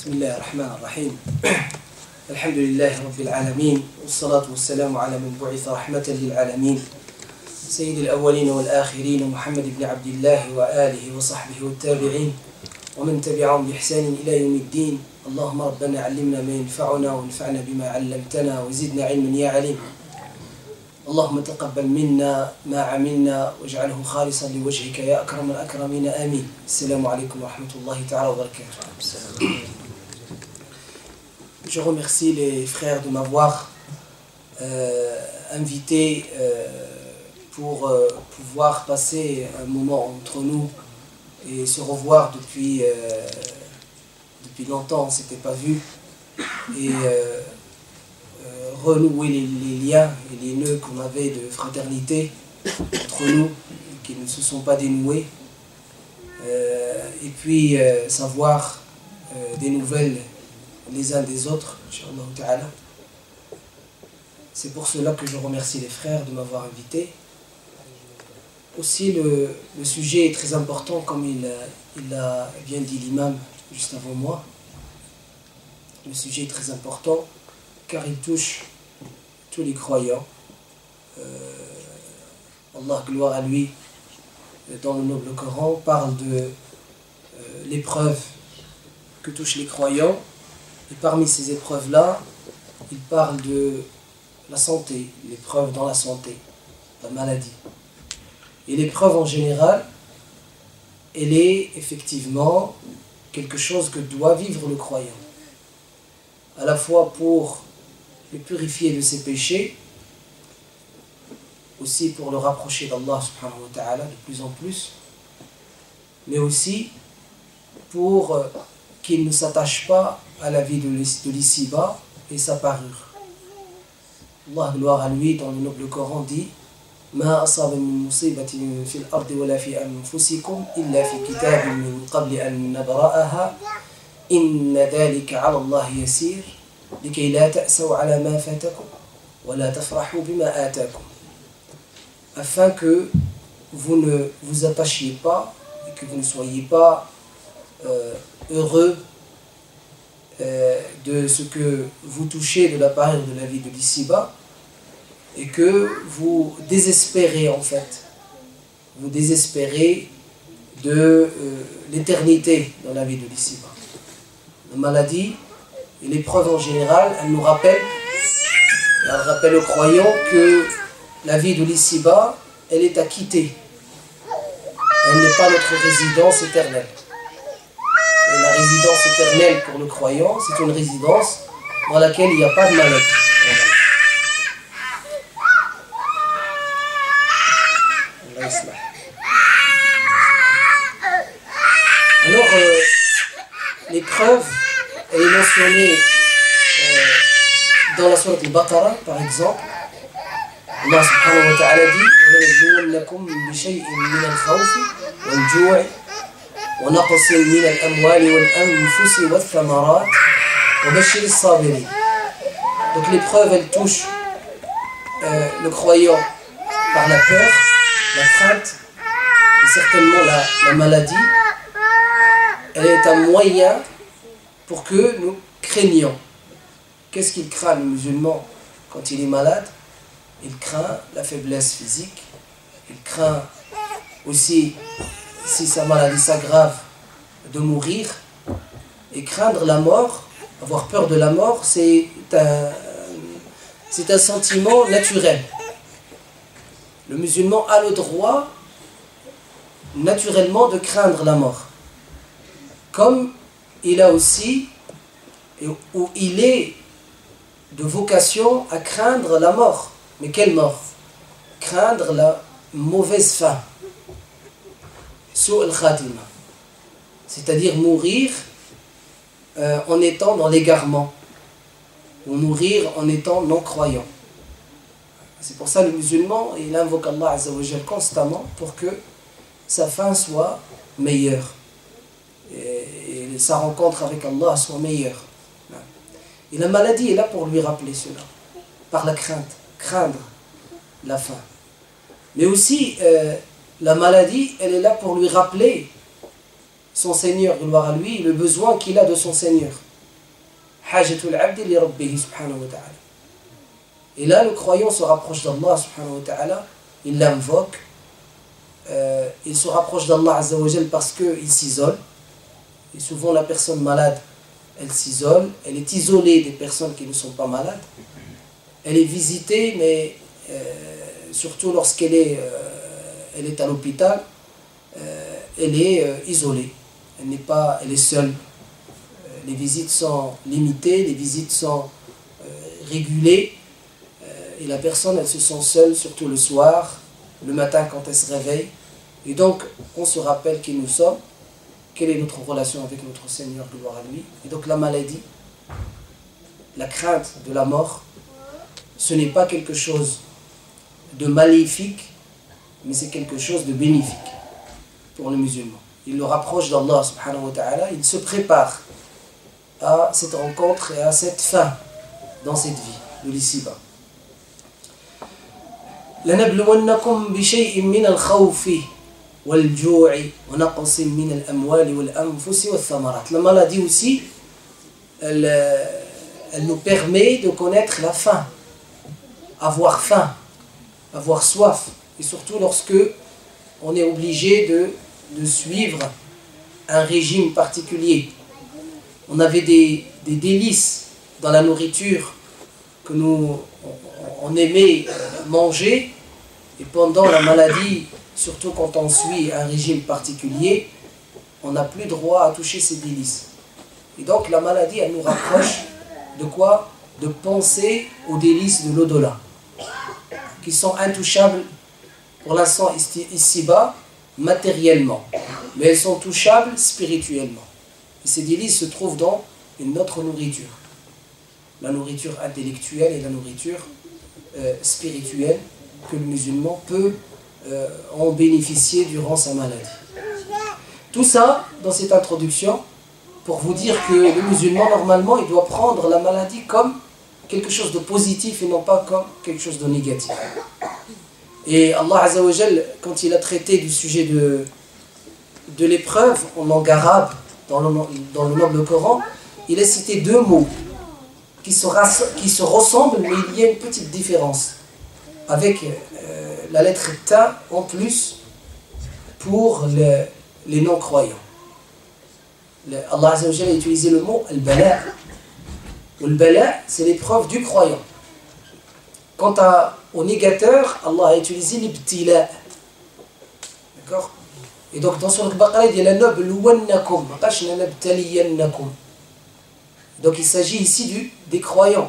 بسم الله الرحمن الرحيم الحمد لله رب العالمين والصلاة والسلام على من بعث رحمة للعالمين سيد الأولين والآخرين محمد بن عبد الله وآله وصحبه والتابعين ومن تبعهم بإحسان إلى يوم الدين. اللهم ربنا علمنا ما ينفعنا وانفعنا بما علمتنا وزدنا علما يا عليم. اللهم تقبل منا ما عملنا واجعله خالصا لوجهك يا أكرم الأكرمين آمين. السلام عليكم ورحمة الله تعالى وبركاته. Je remercie les frères de m'avoir invité pour pouvoir passer un moment entre nous et se revoir depuis longtemps, on ne s'était pas vu, et renouer les liens et les nœuds qu'on avait de fraternité entre nous, qui ne se sont pas dénoués, et puis savoir des nouvelles les uns des autres, Inch'Allah Ta'ala. C'est pour cela que je remercie les frères de m'avoir invité. Aussi le sujet est très important, comme il a bien dit l'imam juste avant moi. Le sujet est très important car il touche tous les croyants. Allah, gloire à lui, dans le noble Coran, parle de l'épreuve que touchent les croyants. Et parmi ces épreuves-là, il parle de la santé, l'épreuve dans la santé, la maladie. Et l'épreuve en général, elle est effectivement quelque chose que doit vivre le croyant. À la fois pour le purifier de ses péchés, aussi pour le rapprocher d'Allah subhanahu wa ta'ala de plus en plus, mais aussi pour qu'il ne s'attache pas à la vie de l'ici-bas et sa parure. Allah, gloire à lui, dans le noble Coran dit Ma asaba min musibatin fil ardi wala fi anfusikum illa fi kitabin min qabli an nabra'aha inna dhalika 'ala Allah yasir likay la ta'saw 'ala ma fatakum wa la tafrahu bima atakum. Afin que vous ne vous attachiez pas et que vous ne soyez pas heureux de ce que vous touchez de la parure de la vie de l'ici-bas, et que vous désespérez en fait, vous désespérez de l'éternité dans la vie de l'ici-bas. La maladie et l'épreuve en général, elle nous rappelle, elle rappelle aux croyants que la vie de l'ici-bas, elle est à quitter. Elle n'est pas notre résidence éternelle. Et la résidence éternelle pour le croyant, c'est une résidence dans laquelle il n'y a pas de maladie. Alors, l'épreuve, elle est mentionnée dans la sourate Al-Baqarah, par exemple. Allah subhanahu wa ta'ala dit وَلَنَبْلُوَنَّكُمْ بِشَيْءٍ مِّنَ الْخَوْفِ وَالْجُوعِ ونقص من الأموال والأنفس والثمرات وبشر الصابرين. Donc l'épreuve, elle touche le croyant par la peur, la crainte et certainement la maladie. Elle est un moyen pour que nous craignions. Qu'est-ce qu'il craint le musulman quand il est malade? Il craint la faiblesse physique, il craint aussi, si sa maladie s'aggrave, de mourir, et craindre la mort, avoir peur de la mort, c'est un sentiment naturel. Le musulman a le droit naturellement de craindre la mort, comme il a aussi, ou il est de vocation à craindre la mort. Mais quelle mort? Craindre la mauvaise fin, c'est-à-dire mourir en étant dans l'égarement, ou mourir en étant non-croyant. C'est pour ça le musulman, il invoque Allah Azza wa Jal constamment pour que sa fin soit meilleure et sa rencontre avec Allah soit meilleure. Et la maladie est là pour lui rappeler cela, par la crainte, craindre la fin. Mais aussi la maladie, elle est là pour lui rappeler son Seigneur, gloire à lui, le besoin qu'il a de son Seigneur. hajatul abdi li rabbih subhanahu wa ta'ala. Et là, le croyant se rapproche d'Allah subhanahu wa ta'ala, il l'invoque, il se rapproche d'Allah azza wa jal parce qu'il s'isole. Et souvent la personne malade, elle s'isole, elle est isolée des personnes qui ne sont pas malades. Elle est visitée, mais surtout lorsqu'elle est, elle est à l'hôpital, elle est isolée. Elle est seule. Les visites sont limitées, les visites sont régulées. Et la personne, elle se sent seule, surtout le soir, le matin quand elle se réveille. Et donc, on se rappelle qui nous sommes, quelle est notre relation avec notre Seigneur, gloire à lui. Et donc la maladie, la crainte de la mort, ce n'est pas quelque chose de maléfique, mais c'est quelque chose de bénéfique pour le musulman. Il le rapproche d'Allah subhanahu wa ta'ala, il se prépare à cette rencontre et à cette fin dans cette vie de l'ici-bas. لنبلونكم بشيء من الخوف والجوع ونقص من الأموال والأنفس والثمرات. La maladie aussi, elle nous permet de connaître la faim, avoir faim, avoir soif, et surtout lorsque on est obligé de suivre un régime particulier. On avait des délices dans la nourriture que on aimait manger, et pendant la maladie, surtout quand on suit un régime particulier, on n'a plus droit à toucher ces délices. Et donc la maladie, elle nous rapproche de quoi? De penser aux délices de l'au-delà, qui sont intouchables pour l'instant ici-bas, matériellement, mais elles sont touchables spirituellement. Et ces délices se trouvent dans une autre nourriture, la nourriture intellectuelle et la nourriture spirituelle que le musulman peut en bénéficier durant sa maladie. Tout ça dans cette introduction pour vous dire que le musulman normalement il doit prendre la maladie comme quelque chose de positif et non pas comme quelque chose de négatif. Et Allah Azza wa Jal, quand il a traité du sujet de l'épreuve en langue arabe dans le noble Coran, il a cité deux mots qui se ressemblent, mais il y a une petite différence avec la lettre ta en plus pour les non-croyants. Allah Azza wa Jal a utilisé le mot al-bala. Al-bala, c'est l'épreuve du croyant. Quant au négateur, Allah a utilisé l'ibtila. D'accord? Et donc dans Sourate Al-Baqarah, il dit la nabluwannakum, qashna nabtaliyannakum. Donc il s'agit ici des croyants.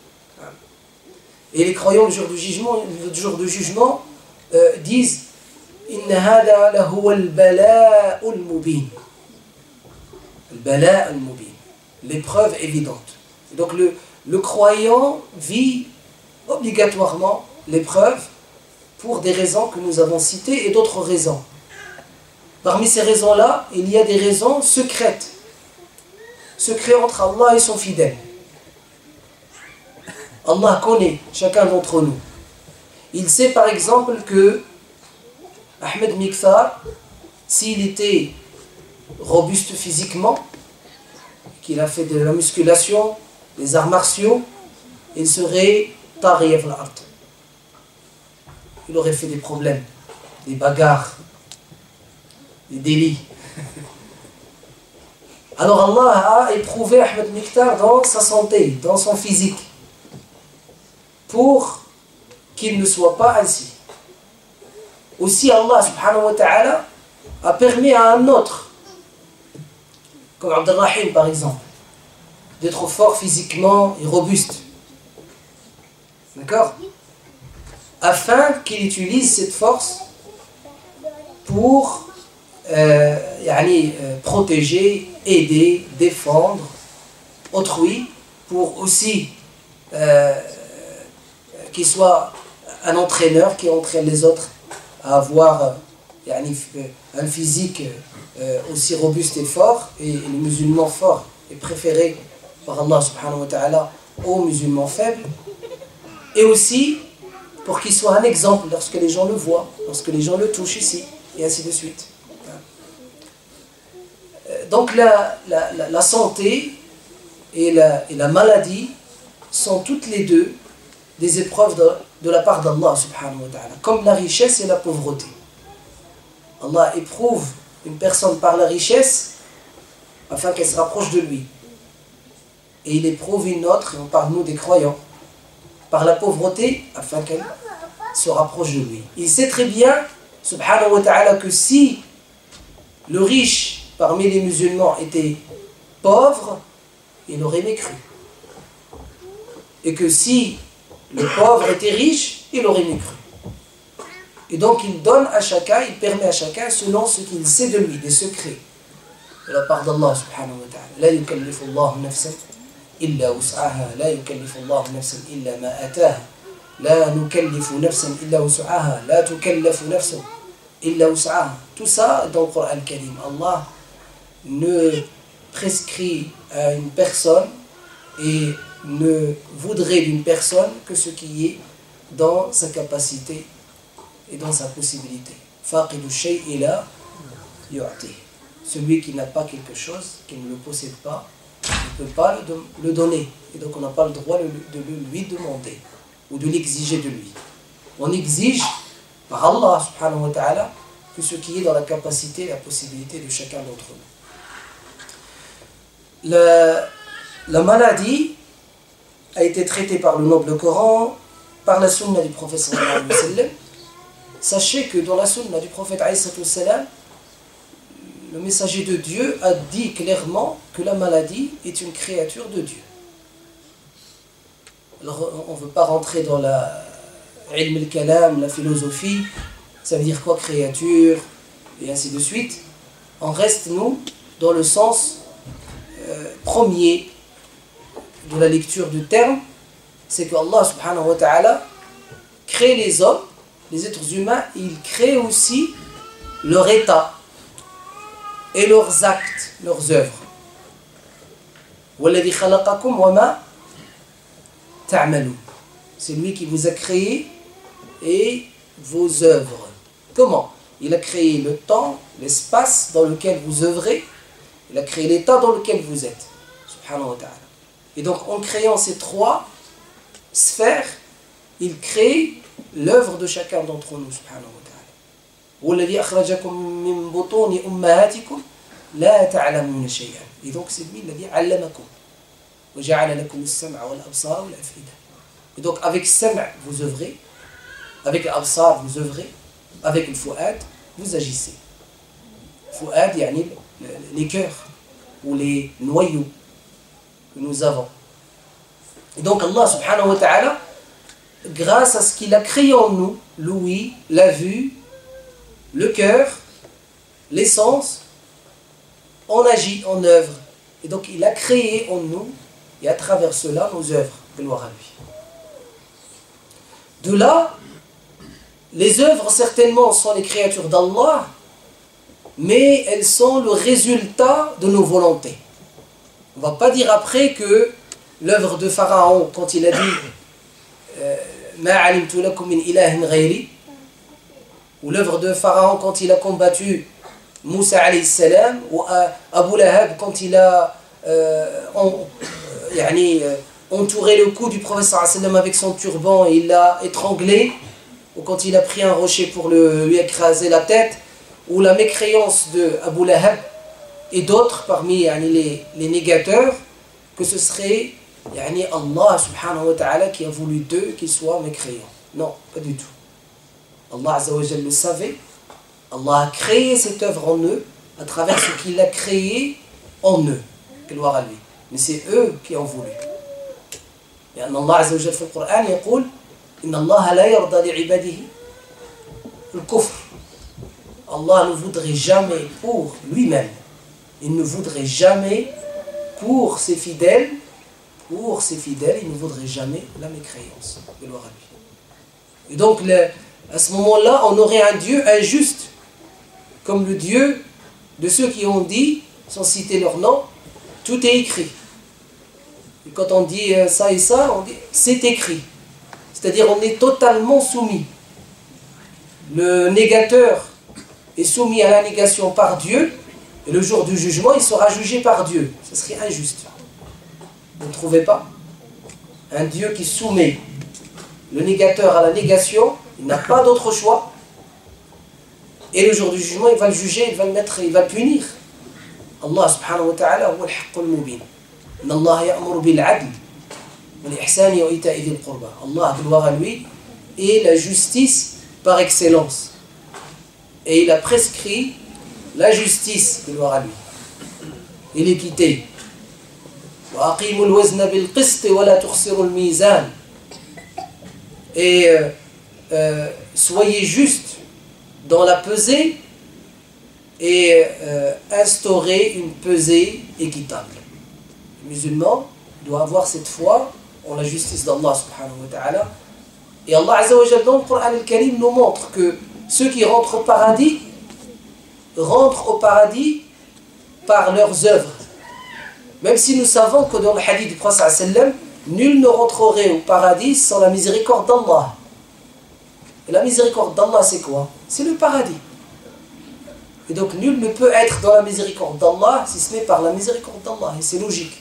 Et les croyants le jour du jugement disent inna hada lahuwa al-bala'u al-mubin. Al-bala' al-mubin, l'épreuve évidente. Et donc le croyant vit obligatoirement l'épreuve pour des raisons que nous avons citées et d'autres raisons. Parmi ces raisons-là, il y a des raisons secrètes. Secret entre Allah et son fidèle. Allah connaît chacun d'entre nous. Il sait par exemple que Ahmed Mikthar, s'il était robuste physiquement, qu'il a fait de la musculation, des arts martiaux, il serait tariyaf al-ard. Il aurait fait des problèmes, des bagarres, des délits. Alors Allah a éprouvé Ahmed Mikthar dans sa santé, dans son physique, pour qu'il ne soit pas ainsi. Aussi Allah subhanahu wa ta'ala a permis à un autre, comme Abdelrahim par exemple, d'être fort physiquement et robuste. D'accord? Afin qu'il utilise cette force pour protéger, aider, défendre autrui, pour aussi qu'il soit un entraîneur qui entraîne les autres à avoir un physique aussi robuste et fort, et le musulman fort est préféré par Allah subhanahu wa ta'ala aux musulmans faibles, et aussi pour qu'il soit un exemple lorsque les gens le voient, lorsque les gens le touchent ici, et ainsi de suite. Donc la santé et la maladie sont toutes les deux des épreuves de la part d'Allah subhanahu wa ta'ala, comme la richesse et la pauvreté. Allah éprouve une personne par la richesse afin qu'elle se rapproche de lui. Et il éprouve une autre, et on parle nous des croyants, par la pauvreté afin qu'elle se rapproche de lui. Il sait très bien, subhanahu wa ta'ala, que si le riche parmi les musulmans était pauvre, il aurait mécru. Et que si le pauvre était riche, il aurait mécru. Et donc il donne à chacun, il permet à chacun selon ce qu'il sait de lui, des secrets de la part d'Allah subhanahu wa ta'ala. La yukallifu Allahu nafsan illa wus'aha, la yukallifu Allahu nafsan illa ma ataha, la nukallifu nafsan illa wus'aha, la tukallafu nafsan illa wus'aha. Tout ça dans le Coran al-Karim. Allah ne prescrit à une personne et ne voudrait d'une personne que ce qui est dans sa capacité et dans sa possibilité. Faqidu shay'i la yu'ti. Celui qui n'a pas quelque chose, qui ne le possède pas, ne peut pas le donner. Et donc on n'a pas le droit de le lui demander ou de l'exiger de lui. On exige par Allah subhanahu wa ta'ala que ce qui est dans la capacité et la possibilité de chacun d'entre nous. La maladie a été traitée par le noble Coran, par la sunna du prophète sallallahu alayhi wa sallam. Sachez que dans la sunna du prophète alayhi wa sallam, le messager de Dieu a dit clairement que la maladie est une créature de Dieu. Alors on ne veut pas rentrer dans la ilm al-kalam, la philosophie, ça veut dire quoi créature, et ainsi de suite. On reste, nous, dans le sens premier de la lecture du terme, c'est que Allah subhanahu wa ta'ala crée les hommes, les êtres humains, il crée aussi leur état et leurs actes, leurs œuvres. وَالَّذِي خَلَقَكُمْ وَمَا تَعْمَلُونَ. C'est lui qui vous a créé et vos œuvres. Comment? Il a créé le temps, l'espace dans lequel vous œuvrez, il a créé l'état dans lequel vous êtes. Subhanahu wa ta'ala. Et donc en créant ces trois sphères, il crée l'œuvre de chacun d'entre nous. Subhanahu wa ta'ala. وَالَّذِي أَخْرَجَكُمْ مِنْ بُطُونِ أُمَّهَاتِكُمْ لَا تَعْلَمُونَ شَيْئًا. Et donc c'est lui, il a dit عَلَّمَكُمْ وَجَعَلَ لَكُمُ السَّمْعَ وَالْأَبْصَارَ وَالْأَفْئِدَةَ. Et donc avec le sam' vous œuvrez, avec l'absar vous œuvrez, avec le fu'ad vous agissez. Fu'ad yani les cœurs ou les noyaux que nous avons. Et donc Allah subhanahu wa ta'ala, grâce à ce qu'il a créé en nous, l'ouïe, la vue, le cœur, l'essence, on agit, on œuvre. Et donc il a créé en nous, et à travers cela, nos œuvres. Gloire à lui. De là, les œuvres certainement sont les créatures d'Allah, mais elles sont le résultat de nos volontés. On ne va pas dire après que l'œuvre de Pharaon, quand il a dit Ma alimtu lakum min ilahin ghayri, ou l'œuvre de Pharaon quand il a combattu Moussa alayhi salam, ou Abu Lahab quand il a entouré le cou du prophète sallallahu alayhi wa sallam avec son turban et il l'a étranglé, ou quand il a pris un rocher pour lui écraser la tête, ou la mécréance de Abu Lahab et d'autres parmi les négateurs, que ce serait Allah subhanahu wa ta'ala qui a voulu d'eux qu'ils soient mécréants. Non, pas du tout. Allah azza wa jalla le savait. Allah a créé cette œuvre en eux à travers ce qu'il a créé en eux. Gloire à lui. Mais c'est eux qui ont voulu. Et Allah azza wa jalla dans le Coran, il dit Inna Allah la yarda li ibadihi al-kufr. Allah ne voudrait jamais pour lui-même, il ne voudrait jamais pour ses fidèles, il ne voudrait jamais la mécréance. Gloire à lui. Et donc, à ce moment-là, on aurait un Dieu injuste, comme le Dieu de ceux qui ont dit, sans citer leur nom, tout est écrit. Et quand on dit ça et ça, on dit c'est écrit. C'est-à-dire on est totalement soumis. Le négateur est soumis à la négation par Dieu, et le jour du jugement, il sera jugé par Dieu. Ce serait injuste. Vous ne trouvez pas? Un Dieu qui soumet le négateur à la négation, il n'a pas d'autre choix. Et le jour du jugement, il va le juger, il va le mettre, il va le punir. Allah subhanahu wa ta'ala huwa al-haqq al-mubin. Inna Allah ya'muru bil-'adl wal-ihsani wa ita'i dhil qurba. Allah, gloire à lui, est la justice par excellence. Et il a prescrit la justice, gloire à lui, et l'équité. Wa aqimul wazna bil qist wa la tukhsirul mizan. Et soyez juste dans la pesée et instaurer une pesée équitable. Le musulman doit avoir cette foi en la justice d'Allah subhanahu wa ta'ala. Et Allah Azza wa Jalla dans le Coran al-Karim nous montre que ceux qui rentrent au paradis par leurs œuvres. Même si nous savons que dans le hadith du Prophète sallallahu alayhi wa sallam, nul ne rentrerait au paradis sans la miséricorde d'Allah. Et la miséricorde d'Allah, c'est quoi? C'est le paradis. Et donc nul ne peut être dans la miséricorde d'Allah si ce n'est par la miséricorde d'Allah. Et c'est logique.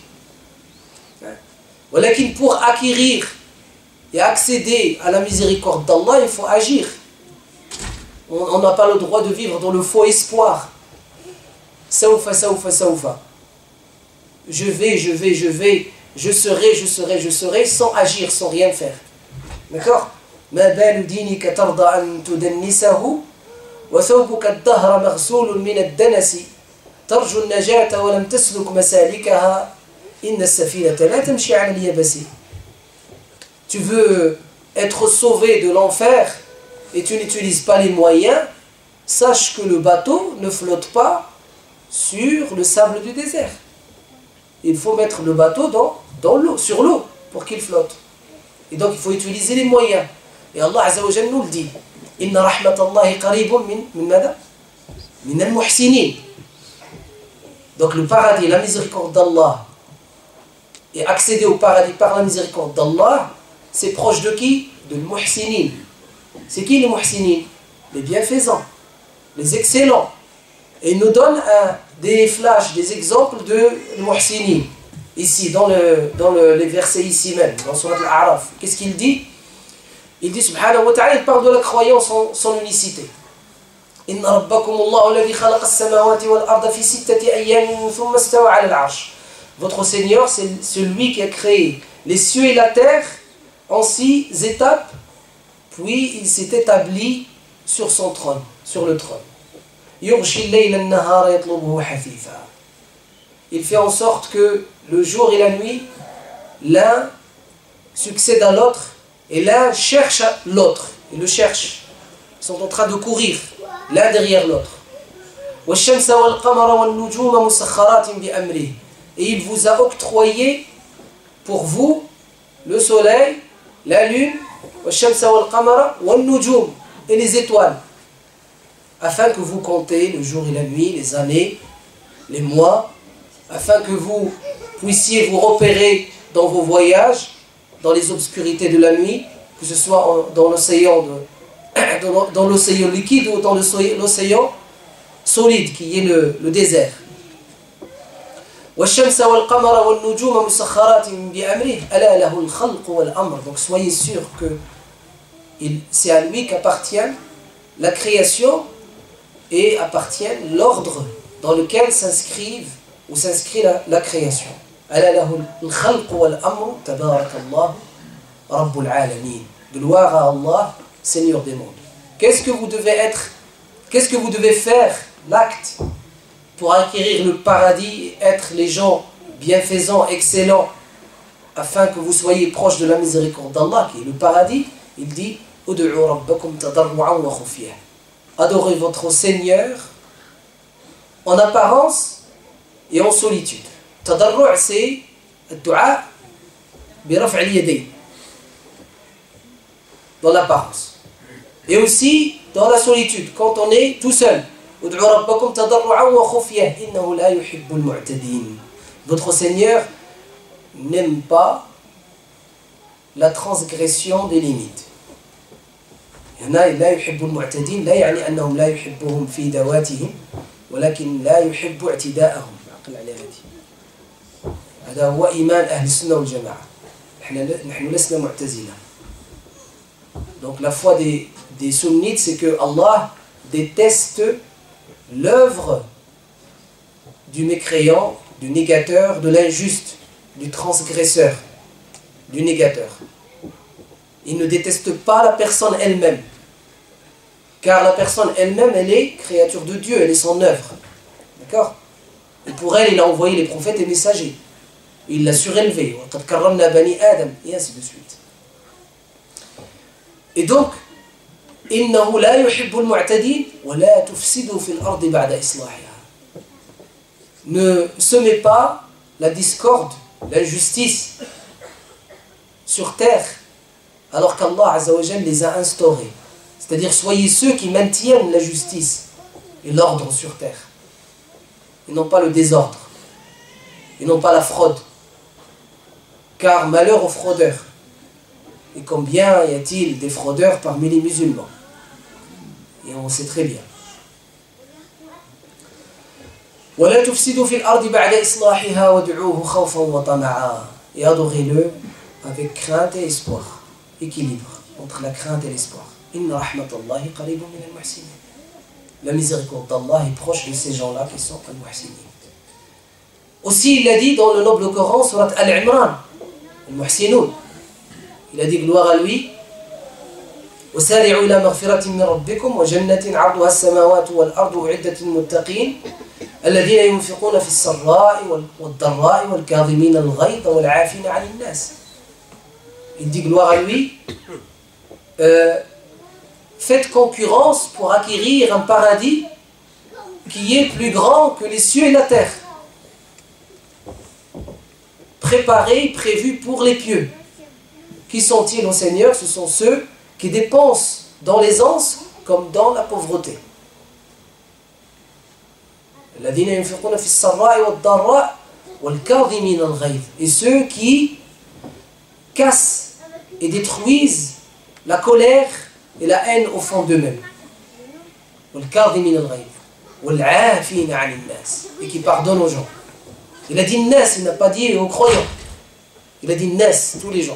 Voilà qu'il pour acquérir et accéder à la miséricorde d'Allah, il faut agir. On n'a pas le droit de vivre dans le faux espoir. Sawfa, sawfa, sawfa. Je vais, je serai, sans agir, sans rien faire. D'accord? ما بال دينك ترضى أن تدنسه وثوبك الدهر مغسول من الدنس ترجو النجاة ولم تسلك مسالكها إن السفينة لا تمشي على اليبس. Tu veux être sauvé de l'enfer et tu n'utilises pas les moyens, sache que le bateau ne flotte pas sur le sable du désert. Il faut mettre le bateau dans l'eau, sur l'eau, pour qu'il flotte. Et donc il faut utiliser les moyens. Et Allah Azza wa Jalla nous le dit. Inna rahmatallahi qaribun min al-muhsinin. Donc le paradis, la miséricorde d'Allah, et accéder au paradis par la miséricorde d'Allah, c'est proche de qui? De al-muhsinin. C'est qui les muhsinin? Les bienfaisants, les excellents. Et il nous donne des flashs, des exemples de muhsinin. Ici, dans les versets ici même, dans Surat Al-A'raf. Qu'est-ce qu'il dit? Il dit, subhanahu wa ta'ala, il parle de la croyance en son unicité. Inna rabbakum Allahu alladhi khalaqa as-samawati wal arda fi sittati ayyamin thumma istawa 'ala al-'arsh. Votre Seigneur, c'est celui qui a créé les cieux et la terre en 6 étapes, puis il s'est établi sur son trône, sur le trône. Yughshi al-layla an-nahara yatlubuhu hafifa. Il fait en sorte que le jour et la nuit, l'un succède à l'autre et l'un cherche l'autre. Ils le cherchent. Ils sont en train de courir l'un derrière l'autre. Et il vous a octroyé pour vous le soleil, la lune, et les étoiles, afin que vous comptez le jour et la nuit, les années, les mois, afin que vous puissiez vous repérer dans vos voyages, dans les obscurités de la nuit, que ce soit dans l'océan liquide ou dans l'océan solide qui est le désert. Donc soyez sûr que c'est à lui qu'appartient la création et appartient l'ordre dans lequel s'inscrit la création. Gloire à Allah, Seigneur des mondes. Qu'est-ce que vous devez être? Qu'est-ce que vous devez faire? L'acte pour acquérir le paradis, être les gens bienfaisants, excellents, afin que vous soyez proches de la miséricorde d'Allah, qui est le paradis. Il dit: adorez votre Seigneur en apparence et en solitude. Tadarru' c'est le dua bi raf' al-yadayn, dans l'apparence. Et aussi dans la solitude, quand on est tout seul. Votre Seigneur n'aime pas la transgression des limites. هنا لا يحب المعتدين لا يعني أنهم لا يحبهم في ذواتهم ولكن لا يحب اعتداءهم. عقل على هذه. هذا هو إيمان أهل السنة والجماعة. نحن لسنا معتزلة. Donc la foi des sunnites, c'est que Allah déteste l'œuvre du mécréant, du négateur, de l'injuste, du transgresseur, du négateur. Il ne déteste pas la personne elle-même. Car la personne elle-même, elle est créature de Dieu, elle est son œuvre. D'accord? Et pour elle, il a envoyé les prophètes et messagers. Il l'a surélevé. Et ainsi de suite. Et donc, إنه لا يحب المعتدين ولا تفسدوا في الأرض بعد إصلاحها. Ne semez pas la discorde, l'injustice sur terre, alors qu'Allah Azza wa Jal les a instaurés. C'est-à-dire, soyez ceux qui maintiennent la justice et l'ordre sur terre. Et non pas le désordre. Et non pas la fraude. Car malheur aux fraudeurs. Et combien y a-t-il des fraudeurs parmi les musulmans? Et on sait très bien. وَلَا تُفْسِدُوا فِي الْأَرْضِ بَعْدَ إِصْلَاحِهَا وَادْعُوهُ خَوْفًا وَطَمَعًا. Et adorez-le avec crainte et espoir. Équilibre entre la crainte et l'espoir. Inna rahmatallahi qaribun min al-muhsinin. La miséricorde d'Allah est proche de ces gens-là qui sont al-muhsinin. Aussi, il l'a dit dans le noble Coran, surat Al-Imran, al-muhsinoun. Il a dit gloire à lui. وسارعوا إلى مغفرة من ربكم وجنة عرضها السماوات والأرض أعدت للمتقين الذين ينفقون في السراء والضراء والكاظمين الغيظ والعافين عن الناس. Il dit gloire à lui. Faites concurrence pour acquérir un paradis qui est plus grand que les cieux et la terre. Préparé, prévu pour les pieux. Qui sont-ils, au Seigneur? Ce sont ceux qui dépensent dans l'aisance comme dans la pauvreté. Et ceux qui cassent et détruisent la colère et la haine au fond d'eux-mêmes. Et qui pardonnent aux gens. Il a dit nas, il n'a pas dit aux croyants. Il a dit nas, tous les gens.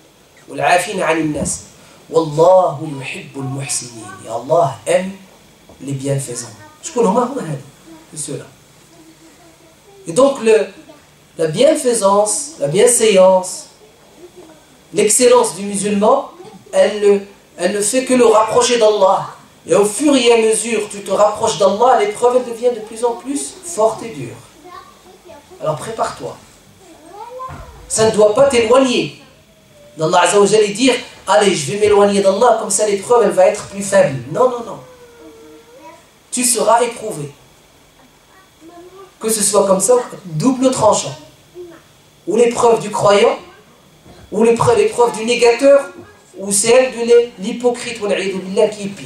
Wallahu yuhibbul muhsinin. Et Allah aime les bienfaisants. C'est ceux-là. Et donc la bienfaisance, la bienséance, l'excellence du musulman, elle ne fait que le rapprocher d'Allah. Et au fur et à mesure que tu te rapproches d'Allah, l'épreuve elle devient de plus en plus forte et dure. Alors prépare-toi. Ça ne doit pas t'éloigner d'Allah Azza wa Jalla et dire allez, je vais m'éloigner d'Allah, comme ça l'épreuve elle va être plus faible. Non, non, non. Tu seras éprouvé. Que ce soit comme ça, double tranchant. Ou l'épreuve du croyant, ou l'épreuve du négateur, ou celle de l'hypocrite, qui est pire.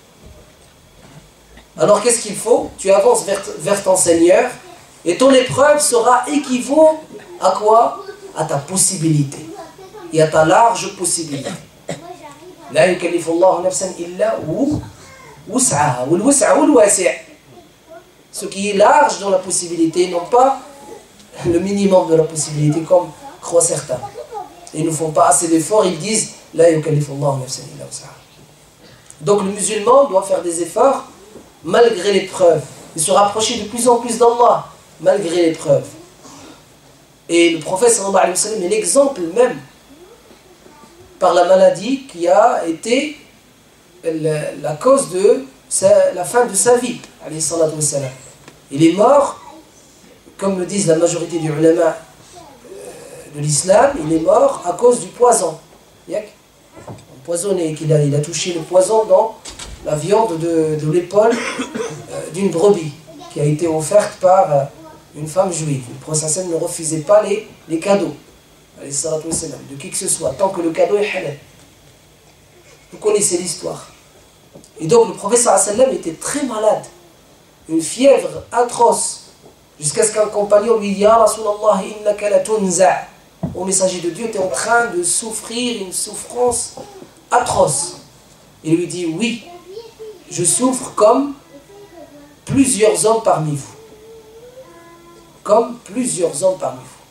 Alors qu'est-ce qu'il faut? Tu avances vers ton Seigneur, et ton épreuve sera équivaut à quoi? À ta possibilité. Et à ta large possibilité. La yukallifu Allahu nafsan illa wus'aha. Wal wus'a wal wasi'. Ce qui est large dans la possibilité, non pas le minimum de la possibilité, comme croient certains. Ils ne font pas assez d'efforts, ils disent la yukallifu Allahu nafsan illa wus'aha. Donc le musulman doit faire des efforts malgré l'épreuve. Et se rapprocher de plus en plus d'Allah, malgré l'épreuve. Et le prophète sallallahu alayhi wa sallam est l'exemple même par la maladie qui a été la cause de la fin de sa vie. Il est mort, comme le disent la majorité des ulama de l'islam, il est mort à cause du poison. Empoisonné, il a touché le poison dans la viande de l'épaule d'une brebis qui a été offerte par une femme juive. Le prophète ne refusait pas les cadeaux de qui que ce soit, tant que le cadeau est halal. Vous connaissez l'histoire. Et donc le prophète sallam était très malade, une fièvre atroce, jusqu'à ce qu'un compagnon lui dise Ya Rasulallah, innaka la tunza'. Au messager de Dieu, tu es en train de souffrir une souffrance atroce. Il lui dit oui, je souffre comme plusieurs hommes parmi vous. Comme plusieurs hommes parmi vous.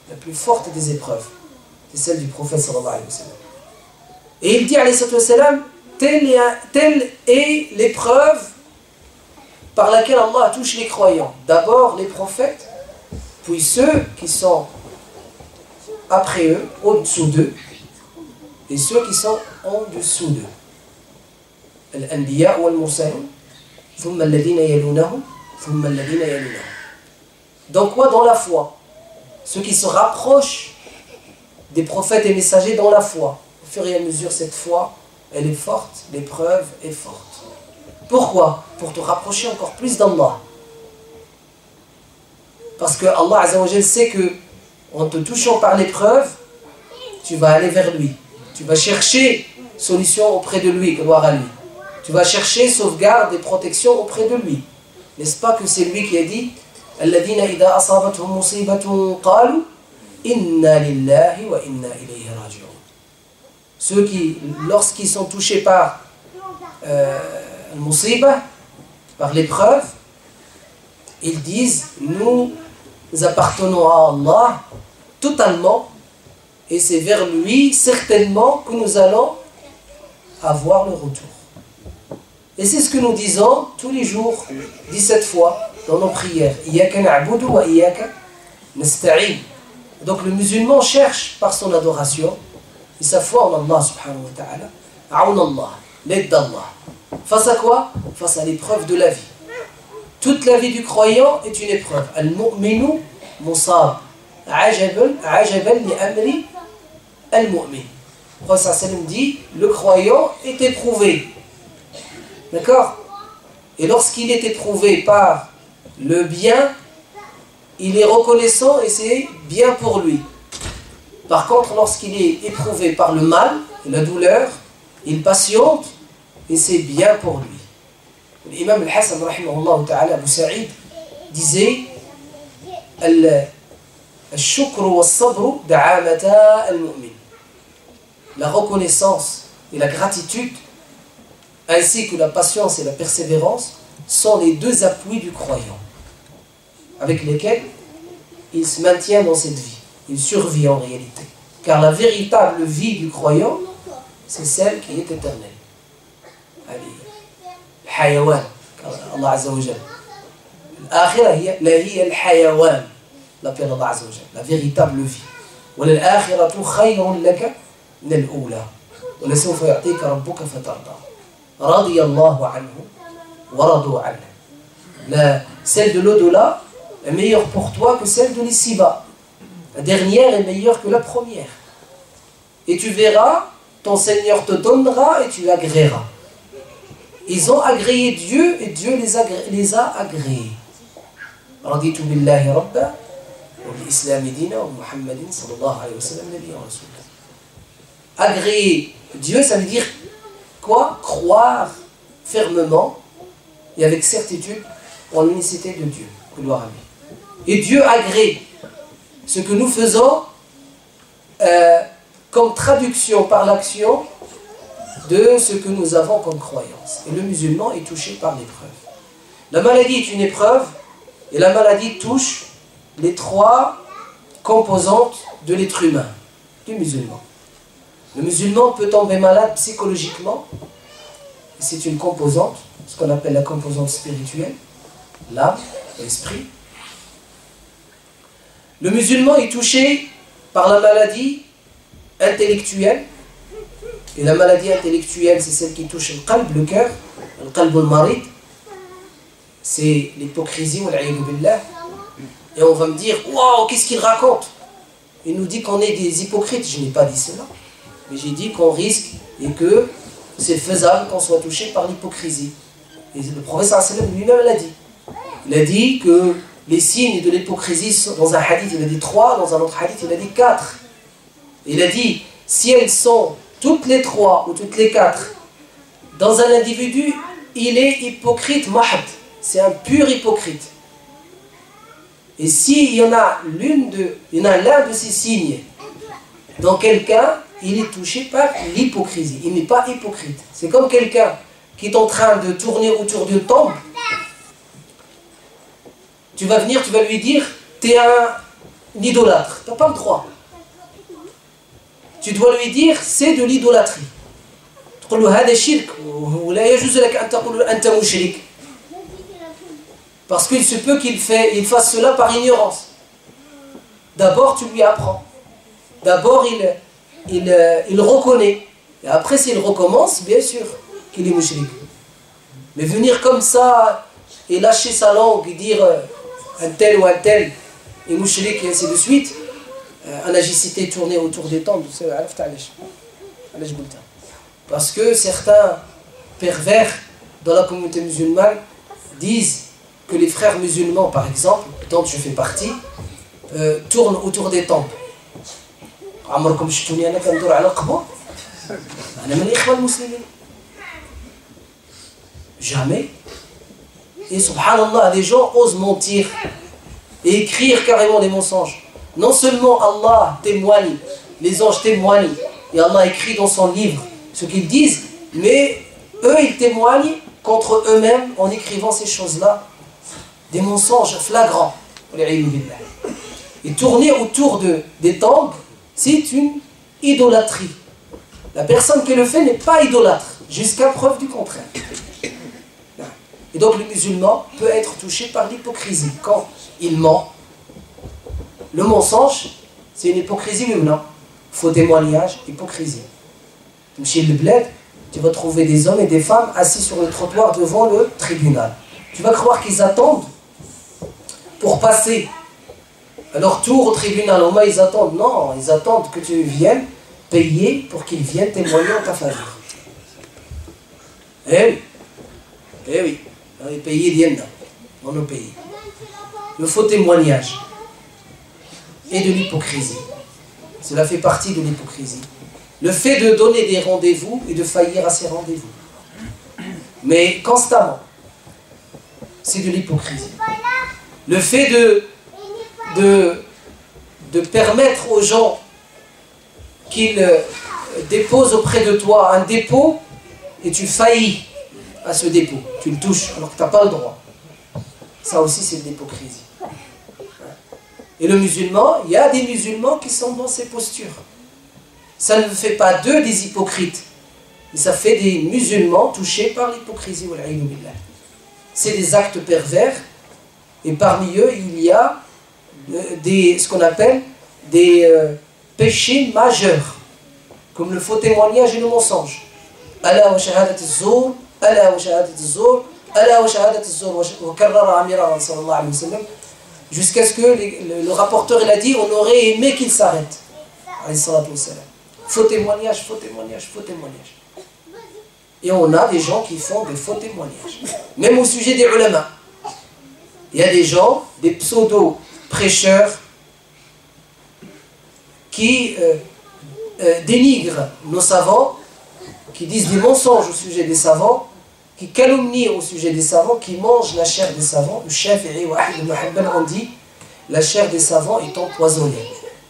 la plus forte des épreuves, c'est celle du prophète sallallahu alayhi wa sallam. Et il dit alayhi wa sallam, telle est l'épreuve par laquelle Allah touche les croyants. D'abord les prophètes, puis ceux qui sont après eux, au-dessous d'eux, et ceux qui sont en dessous d'eux. Al-Anbiya wal-Mursalun, thumma alladhina yalunahum, thumma alladhina yalunahum. Donc quoi? Dans la foi. Ceux qui se rapprochent des prophètes et messagers dans la foi. Au fur et à mesure, cette foi, elle est forte, l'épreuve est forte. Pourquoi? Pour te rapprocher encore plus d'Allah. Parce que Allah Azza wa Jal sait que en te touchant par l'épreuve, tu vas aller vers lui. Tu vas chercher solution auprès de lui, gloire à lui. Tu vas chercher sauvegarde et protection auprès de lui. N'est-ce pas que c'est lui qui a dit Alladhina idha asabathum musibatun qalu inna lillahi wa inna ilayhi raji'un. Ceux qui, lorsqu'ils sont touchés par al-musiba, par l'épreuve, ils disent nous appartenons à Allah totalement et c'est vers lui certainement que nous allons avoir le retour. Et c'est ce que nous disons tous les jours, 17 fois dans nos prières. Iyyaka na'budu wa iyyaka nasta'in. Donc le musulman cherche par son adoration et sa foi en Allah subhanahu wa ta'ala, aoun Allah, l'aide d'Allah. Face à quoi? Face à l'épreuve de la vie. Toute la vie du croyant est une épreuve. Al-mu'minu musab. Ajaban li amri al-mu'min. Le prophète sallam dit, le croyant est éprouvé. D'accord? Et lorsqu'il est éprouvé par le bien, il est reconnaissant et c'est bien pour lui. Par contre, lorsqu'il est éprouvé par le mal et la douleur, il patiente et c'est bien pour lui. L'imam al-Hassan, rahimahullah ta'ala, Abu Sa'id, disait al-shukru wa-sabru da'amata al-mu'min. La reconnaissance et la gratitude, ainsi que la patience et la persévérance, sont les deux appuis du croyant, avec lesquels il se maintient dans cette vie. Il survit en réalité. Car la véritable vie du croyant, c'est celle qui est éternelle. الحيوان الله عز وجل الآخرة هي الحيوان l'appelle Allah عز وجل la véritable vie وللآخرة خير لك من الأولى ولسوف يعطيك ربك فترضى رضي الله عنه ورضوا عنه. Celle de l'au-delà est meilleure pour toi que celle de l'ici-bas. La dernière est meilleure que la première. Et tu verras, ton Seigneur te donnera et tu agréeras. Ils ont agréé Dieu et Dieu les a agréés. Raditu billahi rabba wa bil islami dina wa Muhammadin sallallahu alayhi wa sallam nabiyyan rasulah. Agréer Dieu, ça veut dire quoi? Croire fermement et avec certitude en l'unicité de Dieu. Gloire à lui. Et Dieu agrée ce que nous faisons comme traduction par l'action de ce que nous avons comme croyance. Et le musulman est touché par l'épreuve. La maladie est une épreuve et la maladie touche les trois composantes de l'être humain, du musulman. Le musulman peut tomber malade psychologiquement, c'est une composante, ce qu'on appelle la composante spirituelle, l'âme, l'esprit. Le musulman est touché par la maladie intellectuelle, et la maladie intellectuelle, c'est celle qui touche le cœur, le qalb al-marid, c'est l'hypocrisie, et on va me dire, waouh, qu'est-ce qu'il raconte? Il nous dit qu'on est des hypocrites. Je n'ai pas dit cela, mais j'ai dit qu'on risque et que c'est faisable qu'on soit touché par l'hypocrisie. Et le prophète sallallahu lui-même l'a dit. Il a dit que les signes de l'hypocrisie sont, dans un hadith il a dit 3, dans un autre hadith il a dit 4. Il a dit, si elles sont toutes les 3 ou toutes les 4 dans un individu, il est hypocrite mahd, c'est un pur hypocrite. Et s'il y en a l'un de ces signes dans quelqu'un, il est touché par l'hypocrisie. Il n'est pas hypocrite. C'est comme quelqu'un qui est en train de tourner autour d'une tombe. Tu vas venir, tu vas lui dire, t'es idolâtre. Tu n'as pas le droit. Tu dois lui dire, c'est de l'idolâtrie. تقول له هذا شرك ولا يجوز لك أن تقول أنت مشرك. Parce qu'il se peut qu'il fasse cela par ignorance. D'abord, tu lui apprends. D'abord, il reconnaît. Et après, s'il recommence, bien sûr qu'il est mushrik. Mais venir comme ça et lâcher sa langue et dire un tel ou un tel est mushrik et ainsi de suite, أنا j'ai cité tourner autour des temples. Parce que certains pervers dans la communauté musulmane disent que les frères musulmans, par exemple, dont je fais partie, tournent autour des temples. عمركم شفتوني أنا كندور على القبور؟ أنا من الإخوان المسلمين. Jamais. Et subhanallah, les gens osent mentir et écrire carrément des mensonges. Non seulement Allah témoigne, les anges témoignent, et Allah écrit dans son livre ce qu'ils disent, mais eux, ils témoignent contre eux-mêmes en écrivant ces choses-là. Des mensonges flagrants. Et tourner autour des temples, c'est une idolâtrie. La personne qui le fait n'est pas idolâtre, jusqu'à preuve du contraire. Et donc le musulman peut être touché par l'hypocrisie quand il ment. Le mensonge, c'est une hypocrisie, mais non. Faux témoignage, hypocrisie. Chez le bled, tu vas trouver des hommes et des femmes assis sur le trottoir devant le tribunal. Tu vas croire qu'ils attendent pour passer à leur tour au tribunal. Au moins ils attendent. Non, ils attendent que tu viennes payer pour qu'ils viennent témoigner en ta faveur. Eh oui. Eh oui. Les pays viennent dans nos pays. Le faux témoignage et de l'hypocrisie. Cela fait partie de l'hypocrisie. Le fait de donner des rendez-vous et de faillir à ces rendez-vous. Mais constamment, c'est de l'hypocrisie. Le fait de permettre aux gens qu'ils déposent auprès de toi un dépôt et tu faillis à ce dépôt, tu le touches alors que tu n'as pas le droit. Ça aussi c'est de l'hypocrisie. Et le musulman, il y a des musulmans qui sont dans ces postures. Ça ne fait pas d'eux des hypocrites, mais ça fait des musulmans touchés par l'hypocrisie. C'est des actes pervers, et parmi eux, il y a ce qu'on appelle des péchés majeurs, comme le faux témoignage et le mensonge. Ala wa shahadat az-zur, ala wa shahadat az-zur, ala wa shahadat az-zur, wa karrara amira sallallahu alayhi wa sallam. Jusqu'à ce que le rapporteur il a dit, on aurait aimé qu'il s'arrête. Faux témoignage, faux témoignage, faux témoignage. Et on a des gens qui font des faux témoignages. Même au sujet des ulama. Il y a des gens, des pseudo-prêcheurs, qui dénigrent nos savants, qui disent des mensonges au sujet des savants, qui calomnient au sujet des savants, qui mangent la chair des savants. Le Shafi'i ou Ahmed ibn Hanbal ont dit la chair des savants est empoisonnée.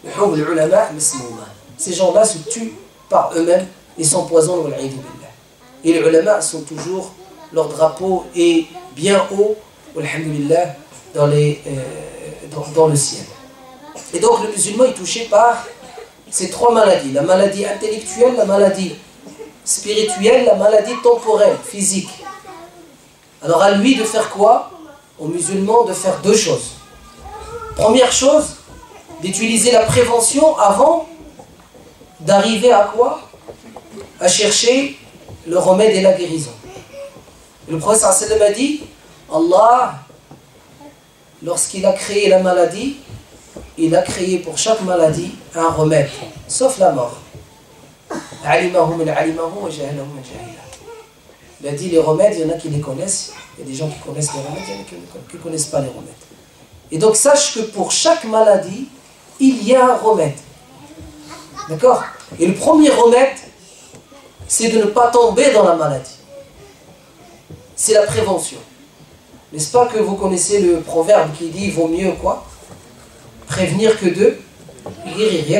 Ces gens-là se tuent par eux-mêmes et s'empoisonnent. Et les ulama sont toujours, leur drapeau est bien haut, alhamdulillah, dans le ciel. Et donc le musulman est touché par ces trois maladies. La maladie intellectuelle, la maladie spirituelle, la maladie temporelle, physique. Alors à lui de faire quoi? Aux musulmans de faire deux choses. Première chose, d'utiliser la prévention avant d'arriver à quoi? À chercher le remède et la guérison. Et le prophète sallallahu alayhi wa sallam a dit, Allah, lorsqu'il a créé la maladie, il a créé pour chaque maladie un remède, sauf la mort. Il a dit les remèdes, il y en a qui les connaissent, il y a des gens qui connaissent les remèdes, il y en a qui ne connaissent pas les remèdes. Et donc sache que pour chaque maladie, il y a un remède. D'accord? Et le premier remède, c'est de ne pas tomber dans la maladie. C'est la prévention. N'est-ce pas que vous connaissez le proverbe qui dit, il vaut mieux quoi? Prévenir que de guérir.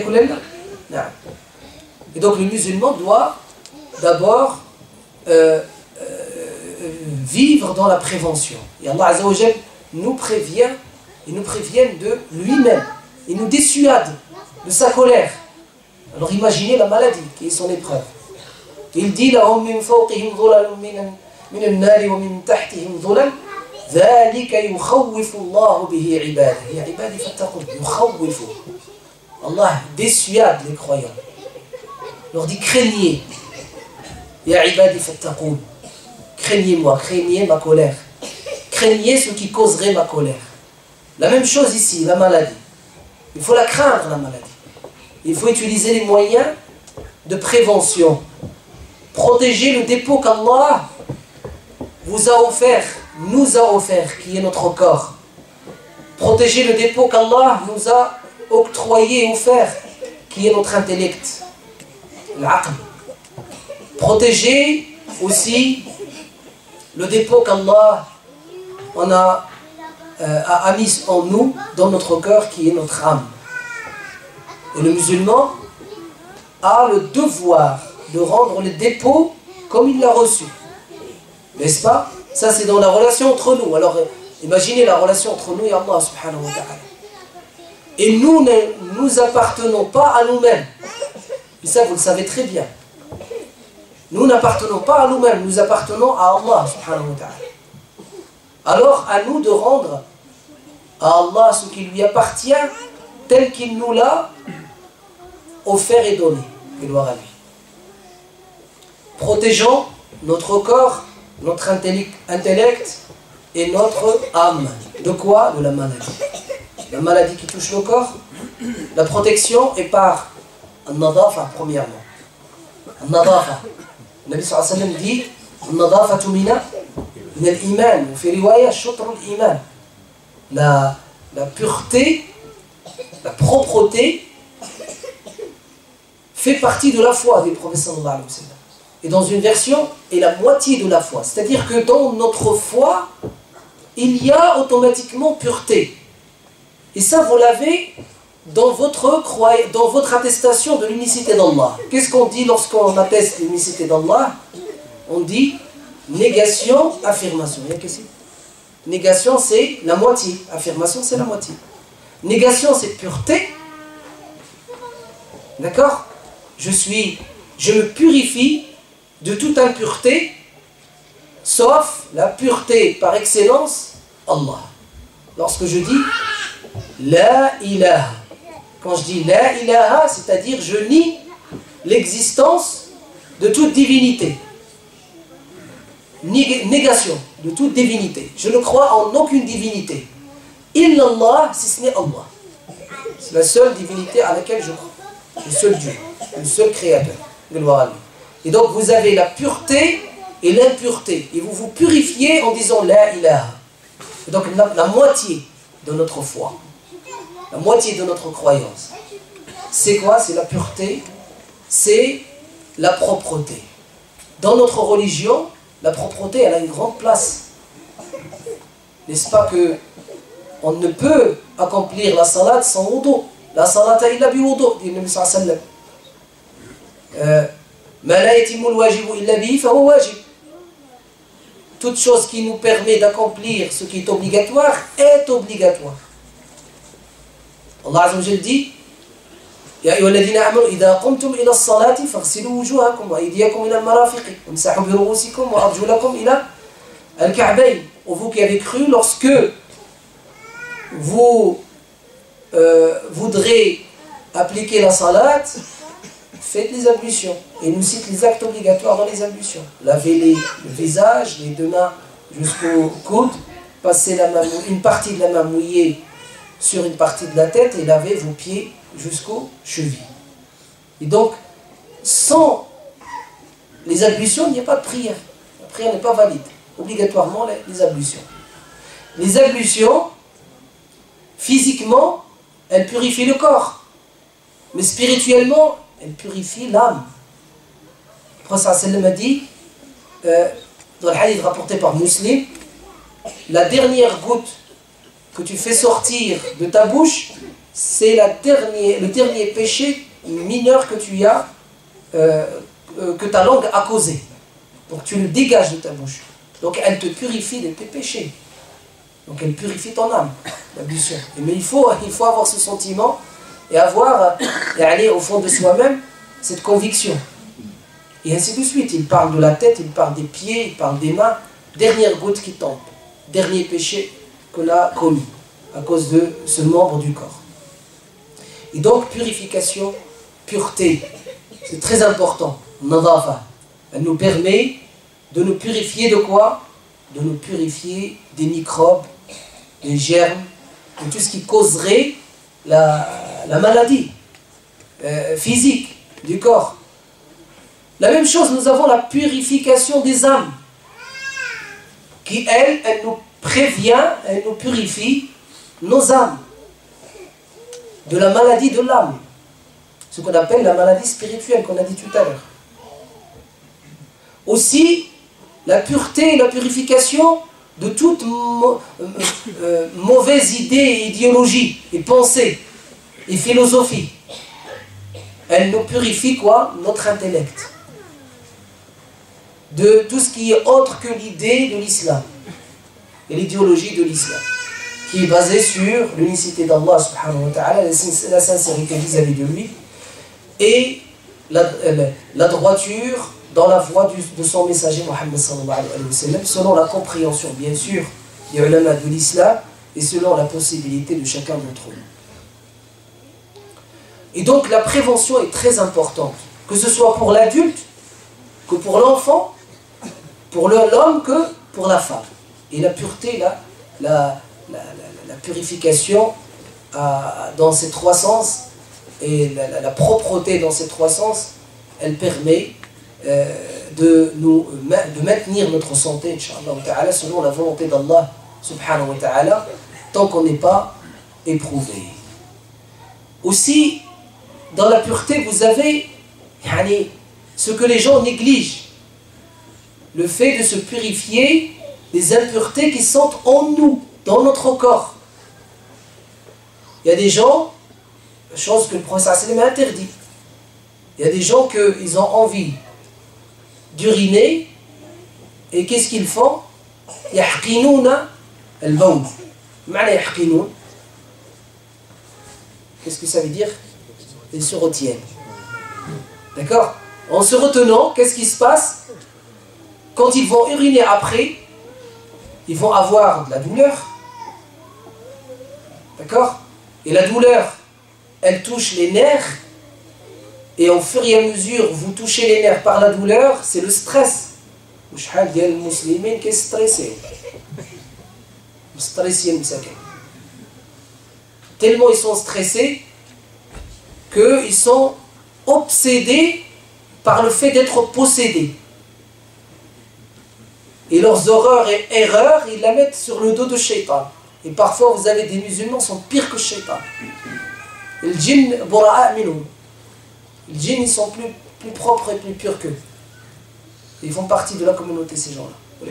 Et donc le musulman doit d'abord vivre dans la prévention. Et Allah Azza wa Jal nous prévient et nous préviennent de lui-même. Il nous dissuade de sa colère. Alors imaginez la maladie qui est son épreuve. Il dit لهم من فوقهم ظلل من النار ومن تحتهم ظلل ذلك يخوف الله به عباده يا عبادي فاتقون يخوف. Allah dissuade les croyants. Il leur dit craignez. Ya ibadi fattaqoun. Craignez-moi, craignez ma colère. Craignez ce qui causerait ma colère. La même chose ici, la maladie. Il faut la craindre, la maladie. Il faut utiliser les moyens de prévention. Protéger le dépôt qu'Allah vous a offert, nous a offert, qui est notre corps. Protéger le dépôt qu'Allah nous a octroyé, offert, qui est notre intellect, l'aql. Protéger aussi le dépôt qu'Allah a mis en nous, dans notre cœur, qui est notre âme. Et le musulman a le devoir de rendre le dépôt comme il l'a reçu. N'est-ce pas? Ça, c'est dans la relation entre nous. Alors, imaginez la relation entre nous et Allah subhanahu wa ta'ala. Et nous ne nous appartenons pas à nous-mêmes. Et ça, vous le savez très bien. Nous n'appartenons pas à nous-mêmes, nous appartenons à Allah subhanahu wa ta'ala. Alors, à nous de rendre à Allah ce qui lui appartient tel qu'il nous l'a offert et donné. Gloire à lui. Protégeons notre corps, notre intellect et notre âme. De quoi? De la maladie. La maladie qui touche le corps, la protection est par al-nadafa, premièrement. Al-nadafa. Le Nabi sallallahu alayhi wa sallam dit al-nadafatu min al-iman. Ou fait riwaya shatr al-iman. La pureté, la propreté fait partie de la foi des prophètes sallallahu alayhi wa sallam. Et dans une version, est la moitié de la foi. C'est-à-dire que dans notre foi, il y a automatiquement pureté. Et ça, vous l'avez dans votre attestation de l'unicité d'Allah. Qu'est-ce qu'on dit lorsqu'on atteste l'unicité d'Allah? On dit négation, affirmation. Négation, c'est la moitié. Affirmation, c'est la moitié. Négation, c'est pureté. D'accord? Je me purifie de toute impureté, sauf la pureté par excellence, Allah. Lorsque je dis La ilaha, quand je dis La ilaha, c'est-à-dire je nie l'existence de toute divinité. Négation de toute divinité. Je ne crois en aucune divinité. Illallah, si ce n'est Allah. C'est la seule divinité à laquelle je crois. Le seul Dieu, le seul créateur. Gloire à lui. Et donc vous avez la pureté et l'impureté. Et vous vous purifiez en disant La ilaha. Et donc la moitié de notre foi. La moitié de notre croyance. C'est quoi? C'est la pureté. C'est la propreté. Dans notre religion, la propreté, elle a une grande place. N'est-ce pas que on ne peut accomplir la salat sans wudu. La salata illa bi wudu, dit le Nabi sallallahu alayhi wa sallam. Ma la yatimul wajibu illa bihi fa huwa wajib. Toute chose qui nous permet d'accomplir ce qui est obligatoire est obligatoire. Allah Azza wa Jalla dit يا أيها الذين آمنوا إذا قمتم إلى الصلاة فاغسلوا وجوهكم وأيديكم إلى المرافق وامسحوا برؤوسكم وأرجلكم إلى الكعبين. Vous qui avez cru, lorsque vous voudrez appliquer la salat, faites les ablutions. Et nous cite les actes obligatoires dans les ablutions. Lavez le visage, les deux mains jusqu'au coude, passez une partie de la main mouillée sur une partie de la tête et lavez vos pieds jusqu'aux chevilles. Et donc, sans les ablutions, il n'y a pas de prière. La prière n'est pas valide. Obligatoirement, les ablutions. Les ablutions, physiquement, elles purifient le corps. Mais spirituellement, elles purifient l'âme. Le Prophète sallallahu alayhi wa sallam a dit, dans le hadith rapporté par Muslim, la dernière goutte que tu fais sortir de ta bouche, c'est le dernier péché mineur que tu as, que ta langue a causé. Donc tu le dégages de ta bouche. Donc elle te purifie de tes péchés. Donc elle purifie ton âme. l'ablution. Mais il faut avoir ce sentiment et avoir, et aller au fond de soi-même, cette conviction. Et ainsi de suite. Il parle de la tête, il parle des pieds, il parle des mains. Dernière goutte qui tombe. Dernier péché qu'on a commis à cause de ce membre du corps. Et donc, purification, pureté, c'est très important. Nadafa. Elle nous permet de nous purifier de quoi? De nous purifier des microbes, des germes, de tout ce qui causerait la maladie physique du corps. La même chose, nous avons la purification des âmes, qui, elle nous prévient, elle nous purifie nos âmes de la maladie de l'âme, ce qu'on appelle la maladie spirituelle, qu'on a dit tout à l'heure. Aussi, la pureté et la purification de toute mauvaise idée, idéologie et pensée et philosophie. Elle nous purifie quoi? Notre intellect. De tout ce qui est autre que l'idée de l'islam et l'idéologie de l'islam, qui est basée sur l'unicité d'Allah subhanahu wa ta'ala, la sincérité vis-à-vis de lui et la droiture dans la voie de son messager Mohammed sallallahu alayhi wa sallam, selon la compréhension bien sûr des ulama de l'islam et selon la possibilité de chacun d'entre eux. Et donc la prévention est très importante, que ce soit pour l'adulte, que pour l'enfant, pour l'homme, que pour la femme. Et la pureté, la purification dans ces trois sens, et la propreté dans ces trois sens, elle permet de maintenir notre santé, Inch'Allah, selon la volonté d'Allah, subhanahu wa ta'ala, tant qu'on n'est pas éprouvé. Aussi, dans la pureté, vous avez ce que les gens négligent, le fait de se purifier des impuretés qui sont en nous, dans notre corps. Il y a des gens, chose que le prophète sallallahu alayhi wa sallam a interdit, il y a des gens qu'ils ont envie d'uriner, et qu'est-ce qu'ils font? Yahqinouna al-bawl. Qu'est-ce que ça veut dire? Ils se retiennent. D'accord? En se retenant, qu'est-ce qui se passe? Quand ils vont uriner après, ils vont avoir de la douleur. D'accord? Et la douleur, elle touche les nerfs. Et au fur et à mesure, vous touchez les nerfs par la douleur, c'est le stress. Tellement ils sont stressés qu'ils sont obsédés par le fait d'être possédés. Et leurs horreurs et erreurs, ils la mettent sur le dos de Shaitan. Et parfois, vous avez des musulmans qui sont pires que Shaitan. Les djinns, bura'a minhum. Les djinns, ils sont plus propres et plus purs qu'eux. Ils font partie de la communauté, ces gens-là.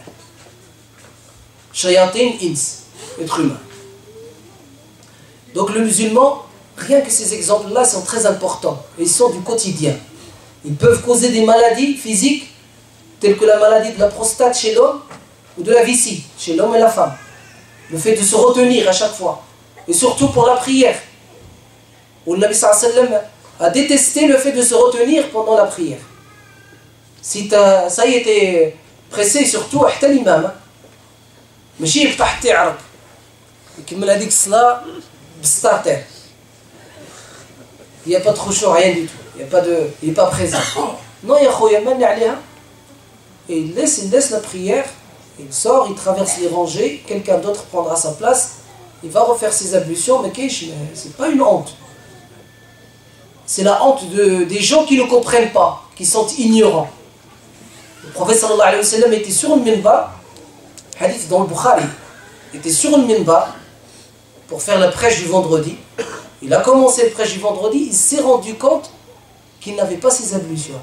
Shayatin ins, être humain. Donc le musulman, rien que ces exemples-là sont très importants. Et ils sont du quotidien. Ils peuvent causer des maladies physiques, telles que la maladie de la prostate chez l'homme, ou de la vessie, chez l'homme et la femme. Le fait de se retenir à chaque fois. Et surtout pour la prière. Où le Nabi sallallahu alayhi wa sallam a détesté le fait de se retenir pendant la prière. Si ça y était pressé, surtout, حتى l'imam. ماشي يفتح تعرق. يكمل هذيك الصلاة بالستارتر. Il n'y a pas de khushu', rien du tout. Il n'est pas présent. Non, ya khoya, mani alayha. Et il laisse la prière, il sort, il traverse les rangées, quelqu'un d'autre prendra sa place, il va refaire ses ablutions, mais c'est pas une honte. C'est la honte des gens qui ne comprennent pas, qui sont ignorants. Le prophète sallallahu alayhi wa sallam était sur le minbar, hadith dans le Bukhari, était sur le minbar pour faire la prêche du vendredi. Il a commencé le prêche du vendredi, il s'est rendu compte qu'il n'avait pas ses ablutions.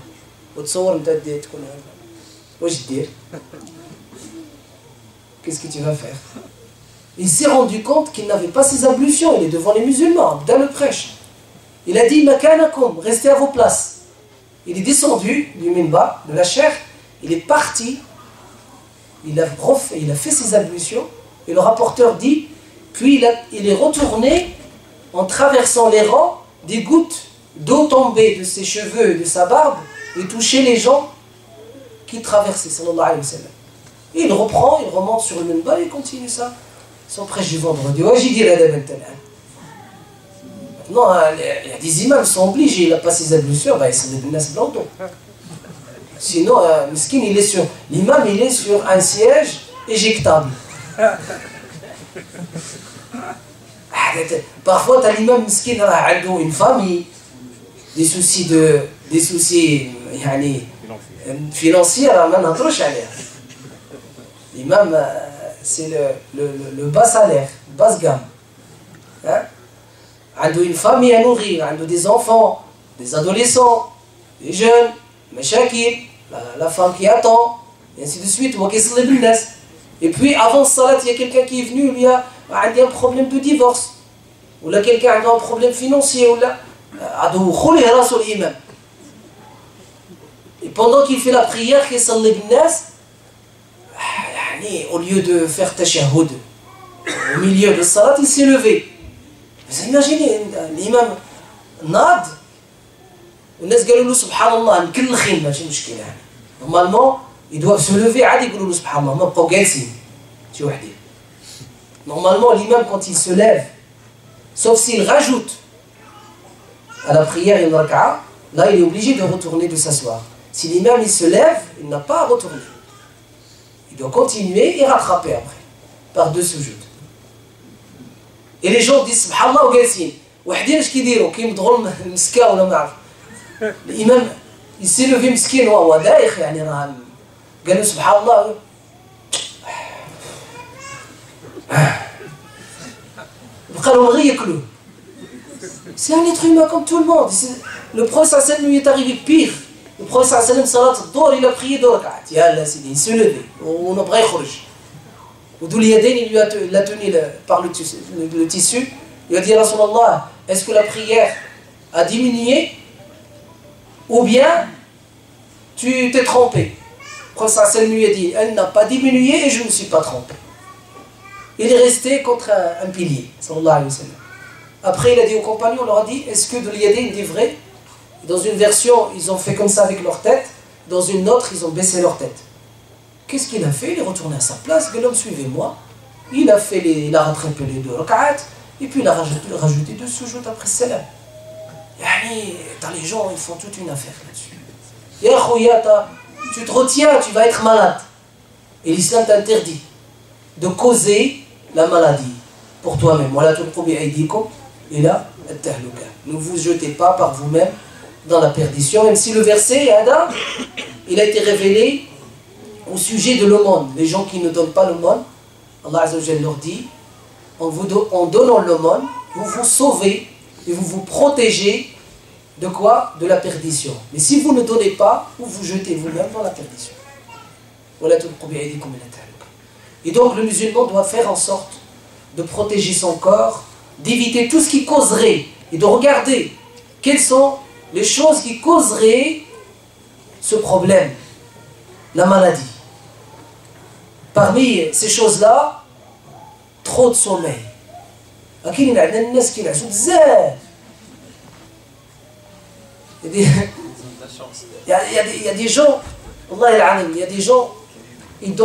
Qu'est-ce que tu vas faire? Il s'est rendu compte qu'il n'avait pas ses ablutions. Il est devant les musulmans, dans le prêche. Il a dit, Makanakum, restez à vos places. Il est descendu du minbar, de la chair, il est parti, il a fait ses ablutions, et le rapporteur dit, Puis il est retourné en traversant les rangs, des gouttes d'eau tombaient de ses cheveux et de sa barbe et touchaient les gens qui traversaient, sallallahu alayhi wa sallam. Et il reprend, il remonte sur le minbar et continue ça. Son prêche du vendredi. Ouais, j'ai dit la dame. Maintenant, il y a des imams qui sont obligés, il n'a pas ses ablutions, il s'en est donné blanc. Sinon, Miskin, l'imam, il est sur un siège éjectable. Parfois, tu as l'imam Miskin, il a une famille, des soucis financiers, l'imam, c'est le bas salaire, basse gamme. Hein? Il a une famille à nourrir, il a des enfants, des adolescents, des jeunes, la femme qui attend, et ainsi de suite. Et puis avant le salat, il y a quelqu'un qui est venu, il a un problème de divorce, ou là quelqu'un a un problème financier, ou là, et pendant qu'il fait la prière, au lieu de faire tashahhud, au milieu de salat, il s'est levé. Vous imaginez, l'imam nad, normalement, ils doivent se lever, normalement, l'imam, quand il se lève, sauf s'il rajoute à la prière une raka'a, là, il est obligé de retourner, de s'asseoir. Si l'imam, il se lève, il n'a pas à retourner. Il doit continuer et rattraper après, par deux sujouds. Et les gens disent subhanallah ou galsin. Wahdin اش كيديروا كيمضغوا المسكا ولا ما عرف. الامام يسي لوفي مسكين وهو دايخ يعني راه قال له سبحان الله. بقى لهم غير ياكلوا. C'est un être humain comme tout le monde. Le prophète sallallahu lui est arrivé pire. Le prophète sallallahu salat al-dhuhr, il a prié 2 rak'at. Yalla sidi, il se levait. On n'a pas يخرج. D'où l'Yadain, il l'a tenu par le tissu. Il a dit à Rasulallah, est-ce que la prière a diminué ou bien tu t'es trompé? Le prophète lui a dit, elle n'a pas diminué et je ne me suis pas trompé. Il est resté contre un pilier. Sallallahu alayhi wa sallam. Après, il a dit aux compagnons, on leur a dit, est-ce que de l'Yadain dit vrai? Dans une version, ils ont fait comme ça avec leur tête. Dans une autre, ils ont baissé leur tête. Qu'est-ce qu'il a fait? Il est retourné à sa place, l'homme suivez-moi. Il a rattrapé les 2 rak'at, et puis il a rajouté 2 sujouds après salam. Dans les gens, ils font toute une affaire là-dessus. Ya khouyata, tu te retiens, tu vas être malade. Et l'islam t'interdit de causer la maladie pour toi-même. Et là, ne vous jetez pas par vous-même dans la perdition, même si le verset, il a été révélé au sujet de l'aumône. Les gens qui ne donnent pas l'aumône, Allah Azza wa Jalla leur dit, en donnant l'aumône, vous vous sauvez et vous vous protégez de quoi? De la perdition. Mais si vous ne donnez pas, vous vous jetez vous-même dans la perdition. Et donc le musulman doit faire en sorte de protéger son corps, d'éviter tout ce qui causerait, et de regarder quelles sont les choses qui causeraient ce problème, la maladie. Parmi ces choses-là, trop de sommeil. Il y a des gens, il y a des gens, ils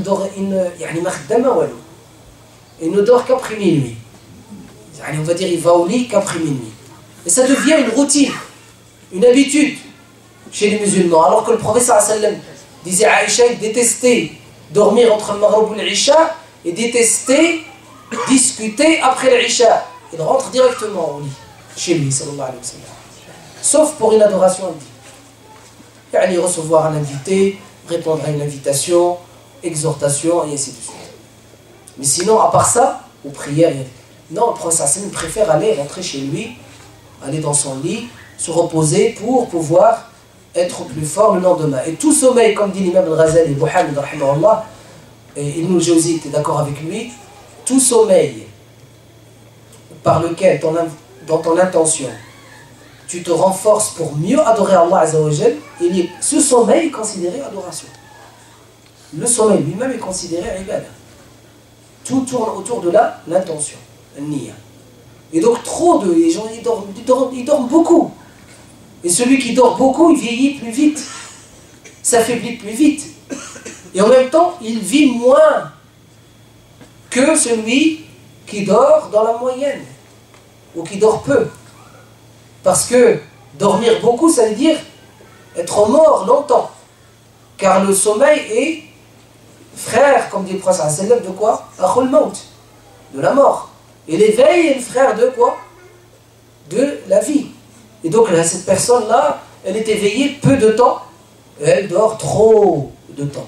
ne dorment qu'après minuit. On va dire, il va au lit qu'après minuit. Et ça devient une routine, une habitude chez les musulmans. Alors que le prophète sallallahu alayhi wa sallam disait à Aïcha, il détestait dormir entre le Maghrib et l'Isha et détester discuter après l'Isha. Il rentre directement au lit, chez lui, sallallahu alayhi wa sallam. Sauf pour une adoration indienne. Recevoir un invité, répondre à une invitation, exhortation, et ainsi de suite. Mais sinon, à part ça, aux prières, non, le prophète sallallahu alayhi wa sallam préfère aller rentrer chez lui, aller dans son lit, se reposer pour pouvoir être plus fort le lendemain. Et tout sommeil, comme dit l'imam al-Ghazali, Muhammad, rahimahullah, et Ibn al-Jawzi était d'accord avec lui, tout sommeil par lequel, dans ton intention, tu te renforces pour mieux adorer Allah Azza wa Jal, ce sommeil est considéré adoration. Le sommeil lui-même est considéré ibadah. Tout tourne autour de l'intention, niya. Et donc trop de les gens ils dorment beaucoup. Et celui qui dort beaucoup, il vieillit plus vite, s'affaiblit plus vite. Et en même temps, il vit moins que celui qui dort dans la moyenne, ou qui dort peu. Parce que dormir beaucoup, ça veut dire être mort longtemps. Car le sommeil est frère, comme dit le prophète, de quoi? Akhul maut, de la mort. Et l'éveil est le frère de quoi? De la vie. Et donc là, cette personne-là, elle est éveillée peu de temps, et elle dort trop de temps.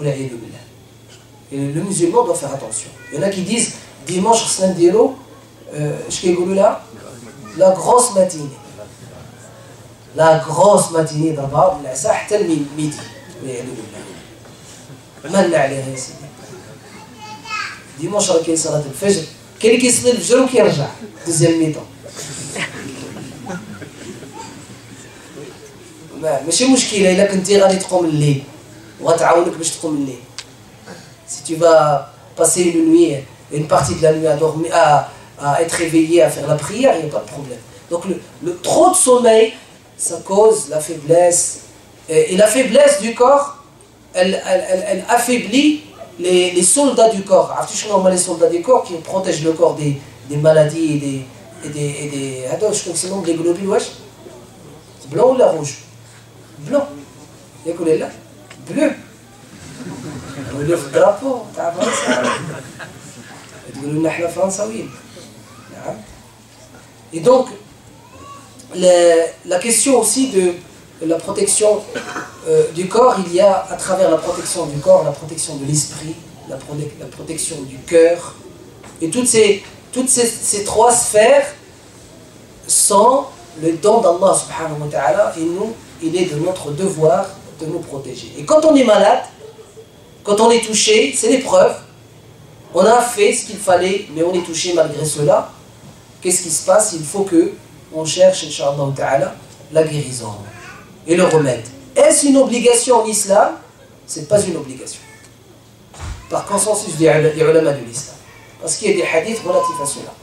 Et le musulman doit faire attention. Il y en a qui disent, dimanche, la grosse matinée. La grosse matinée d'abord, ça a été midi. Dimanche, il y a salat al-fajr. Quel qui se lève le jour qui revient, deuxième mi-temps. ماشي مشكلة إلا كنتي غادي تقوم الليل وغتعاونك باش تقوم الليل. Si tu vas passer une nuit, une partie de la nuit à dormir, à être réveillé, à faire la prière, il n'y a pas de problème. Donc le trop de sommeil, ça cause la faiblesse. Et la faiblesse du corps, elle affaiblit les soldats du corps. Tu sais comment les soldats du corps qui protègent le corps des maladies et des attends, je crois que c'est le nom des globules, wesh. C'est blanc ou la rouge? Blanc. Il y a quoi là? Bleu. Le drapeau, تاع فرنسا. تقولوا لنا احنا فرنساويين. نعم. Et donc la question aussi de la protection du corps, il y a à travers la protection du corps, la protection de l'esprit, la protection du cœur, et toutes ces trois sphères sont le don d'Allah subhanahu wa ta'ala, et nous, il est de notre devoir de nous protéger. Et quand on est malade, quand on est touché, c'est l'épreuve, on a fait ce qu'il fallait, mais on est touché malgré cela, qu'est-ce qui se passe? Il faut que on cherche, Inch'Allah ta'ala, la guérison et le remède. Est-ce une obligation en islam? Ce n'est pas une obligation. Par consensus des ulama de l'islam. Parce qu'il y a des hadiths relatifs à cela.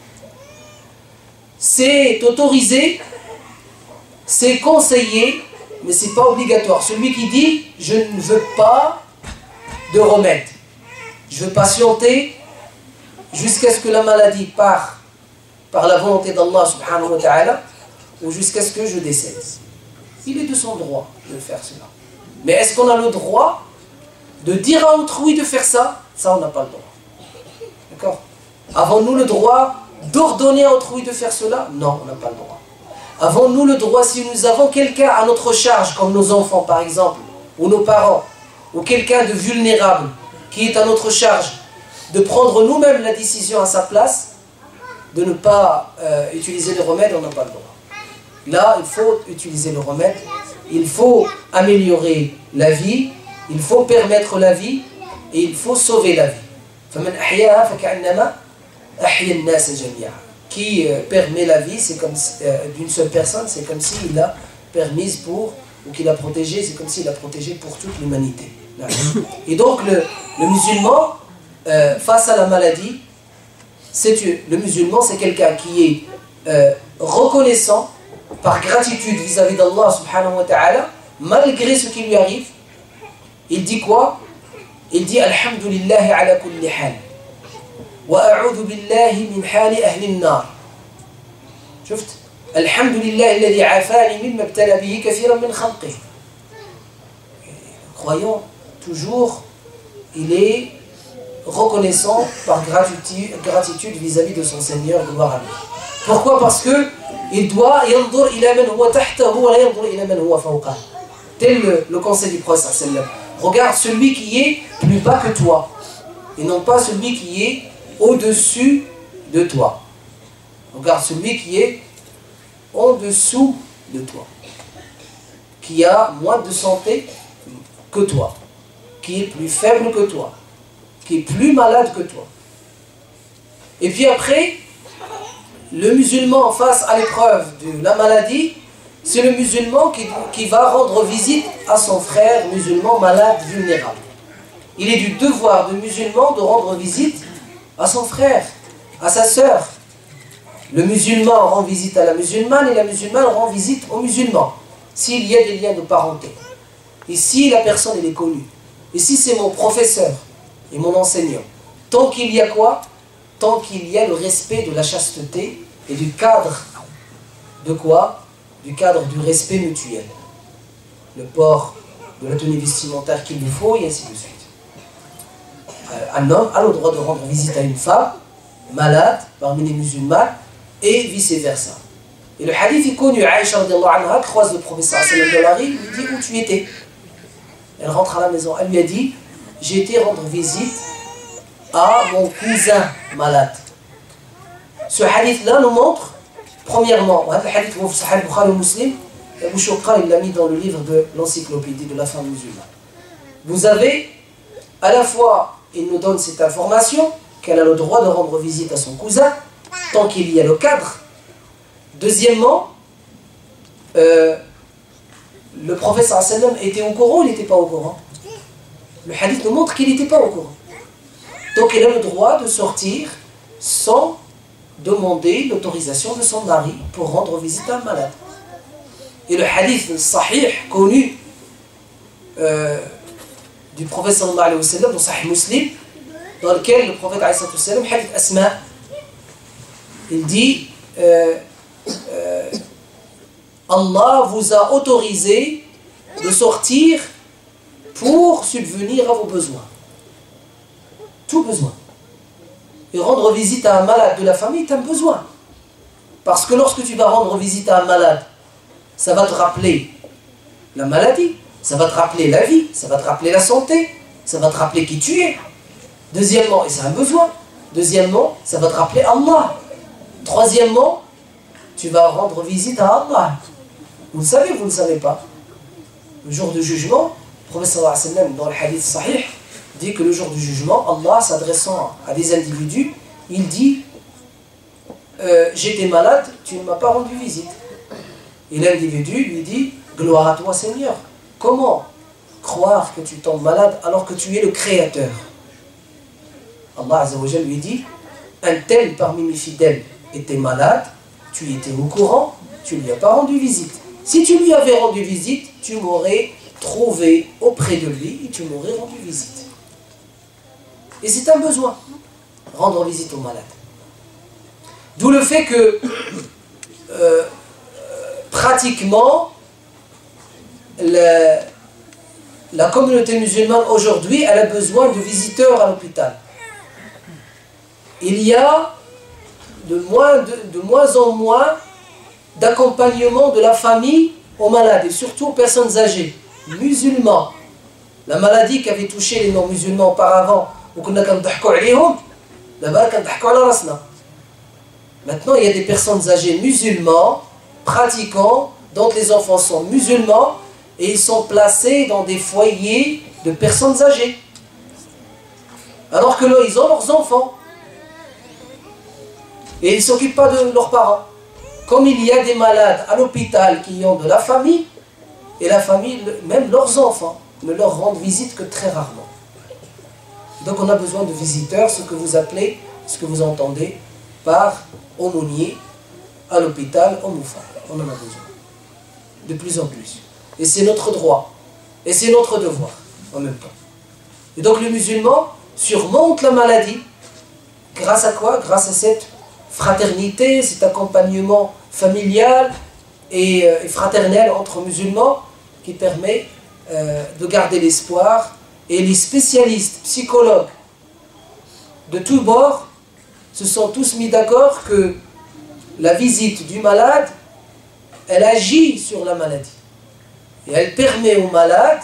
C'est autorisé, c'est conseillé, mais ce n'est pas obligatoire. Celui qui dit « je ne veux pas de remède, je veux patienter jusqu'à ce que la maladie part par la volonté d'Allah subhanahu wa ta'ala, ou jusqu'à ce que je décède. » Il est de son droit de faire cela. Mais est-ce qu'on a le droit de dire à autrui de faire ça? Ça, on n'a pas le droit. D'accord? Avons-nous le droit d'ordonner à autrui de faire cela? Non, on n'a pas le droit. Avons-nous le droit, si nous avons quelqu'un à notre charge, comme nos enfants par exemple, ou nos parents, ou quelqu'un de vulnérable qui est à notre charge, de prendre nous-mêmes la décision à sa place, de ne pas utiliser le remède? On n'a pas le droit. Là, il faut utiliser le remède, il faut améliorer la vie, il faut permettre la vie, et il faut sauver la vie. فَمَنْ أَحْيَاهَا فَكَأَنَّمَا أَحْيَا النَّاسَ جَمِيعًا. Qui permet la vie, c'est comme d'une seule personne, c'est comme s'il l'a permise pour, ou qu'il l'a protégée, c'est comme s'il l'a protégée pour toute l'humanité. Et donc le musulman, face à la maladie, le musulman, c'est quelqu'un qui est reconnaissant, par gratitude vis-à-vis d'Allah subhanahu wa ta'ala, malgré ce qui lui arrive. Il dit quoi? Il dit Alhamdulillah ala kulli hal wa a'udhu billahi min hali ahli an-nar. شفت الحمد لله الذي عافاني مما ابتلى به كثيرا من خلقه. Croyant toujours, il est reconnaissant par gratitude vis-à-vis de son Seigneur, gloire à lui. Pourquoi? Parce que il doit yandur ila man huwa tahtahu wa la yandur ila man huwa fawqah. Tel le conseil du prophète sallallahu. Regarde celui qui est plus bas que toi et non pas celui qui est au-dessus de toi. Regarde celui qui est en-dessous de toi, qui a moins de santé que toi, qui est plus faible que toi, qui est plus malade que toi. Et puis après, le musulman face à l'épreuve de la maladie, c'est le musulman qui va rendre visite à son frère musulman malade, vulnérable. Il est du devoir de musulman de rendre visite à son frère, à sa sœur. Le musulman rend visite à la musulmane et la musulmane rend visite aux musulmans. S'il y a des liens de parenté. Et si la personne elle est connue. Et si c'est mon professeur et mon enseignant. Tant qu'il y a quoi? Tant qu'il y a le respect de la chasteté et du cadre de quoi? Du cadre du respect mutuel. Le port de la tenue vestimentaire qu'il lui faut et ainsi de suite. Un homme a le droit de rendre visite à une femme malade parmi les musulmans et vice-versa. Et le hadith est connu. Aïcha radiallahu anha croise le professeur sallallahu alayhi wa sallam, lui dit où tu étais. Elle rentre à la maison. Elle lui a dit j'ai été rendre visite à mon cousin malade. Ce hadith-là nous montre, premièrement, le hadith de Sahih Bukhari Muslim, Abu Shukra il l'a mis dans le livre de l'encyclopédie de la femme musulmane. Vous avez, à la fois, il nous donne cette information qu'elle a le droit de rendre visite à son cousin, tant qu'il y a le cadre. Deuxièmement, le prophète sallam était au courant ou il n'était pas au courant? Le hadith nous montre qu'il n'était pas au courant. Donc il a le droit de sortir sans demander l'autorisation de son mari pour rendre visite à un malade. Et le hadith sahih connu du prophète sallallahu alayhi wa sallam, dans Sahih Muslim, dans lequel le prophète alayhi wa sallam, hadith Asma, il dit Allah vous a autorisé de sortir pour subvenir à vos besoins. Tout besoin. Et rendre visite à un malade de la famille est un besoin. Parce que lorsque tu vas rendre visite à un malade, ça va te rappeler la maladie, ça va te rappeler la vie, ça va te rappeler la santé, ça va te rappeler qui tu es. Deuxièmement, et c'est un besoin. Deuxièmement, ça va te rappeler Allah. Troisièmement, tu vas rendre visite à Allah. Vous le savez, vous ne le savez pas. Le jour du jugement, le prophète sallallahu alayhi wa sallam, dans le hadith sahih, dit que le jour du jugement, Allah s'adressant à des individus, il dit j'étais malade, tu ne m'as pas rendu visite. Et l'individu lui dit gloire à toi Seigneur. Comment croire que tu tombes malade alors que tu es le Créateur? Allah Azza wa Jalla lui dit un tel parmi mes fidèles était malade, tu étais au courant, tu ne lui as pas rendu visite. Si tu lui avais rendu visite, tu m'aurais trouvé auprès de lui et tu m'aurais rendu visite. Et c'est un besoin, rendre visite aux malades. D'où le fait que pratiquement la communauté musulmane aujourd'hui, elle a besoin de visiteurs à l'hôpital. Il y a de moins en moins d'accompagnement de la famille aux malades et surtout aux personnes âgées, musulmans. La maladie qui avait touché les non-musulmans auparavant, maintenant il y a des personnes âgées musulmans, pratiquants, dont les enfants sont musulmans et ils sont placés dans des foyers de personnes âgées. Alors que là, ils ont leurs enfants. Et ils ne s'occupent pas de leurs parents. Comme il y a des malades à l'hôpital qui ont de la famille, et la famille, même leurs enfants, ne leur rendent visite que très rarement. Donc on a besoin de visiteurs, ce que vous appelez, ce que vous entendez par aumônier à l'hôpital, au Moufa. On en a besoin. De plus en plus. Et c'est notre droit. Et c'est notre devoir en même temps. Et donc le musulman surmonte la maladie. Grâce à quoi? Grâce à cette fraternité, cet accompagnement familial et fraternel entre musulmans qui permet de garder l'espoir. Et les spécialistes, psychologues de tous bords se sont tous mis d'accord que la visite du malade, elle agit sur la maladie. Et elle permet au malade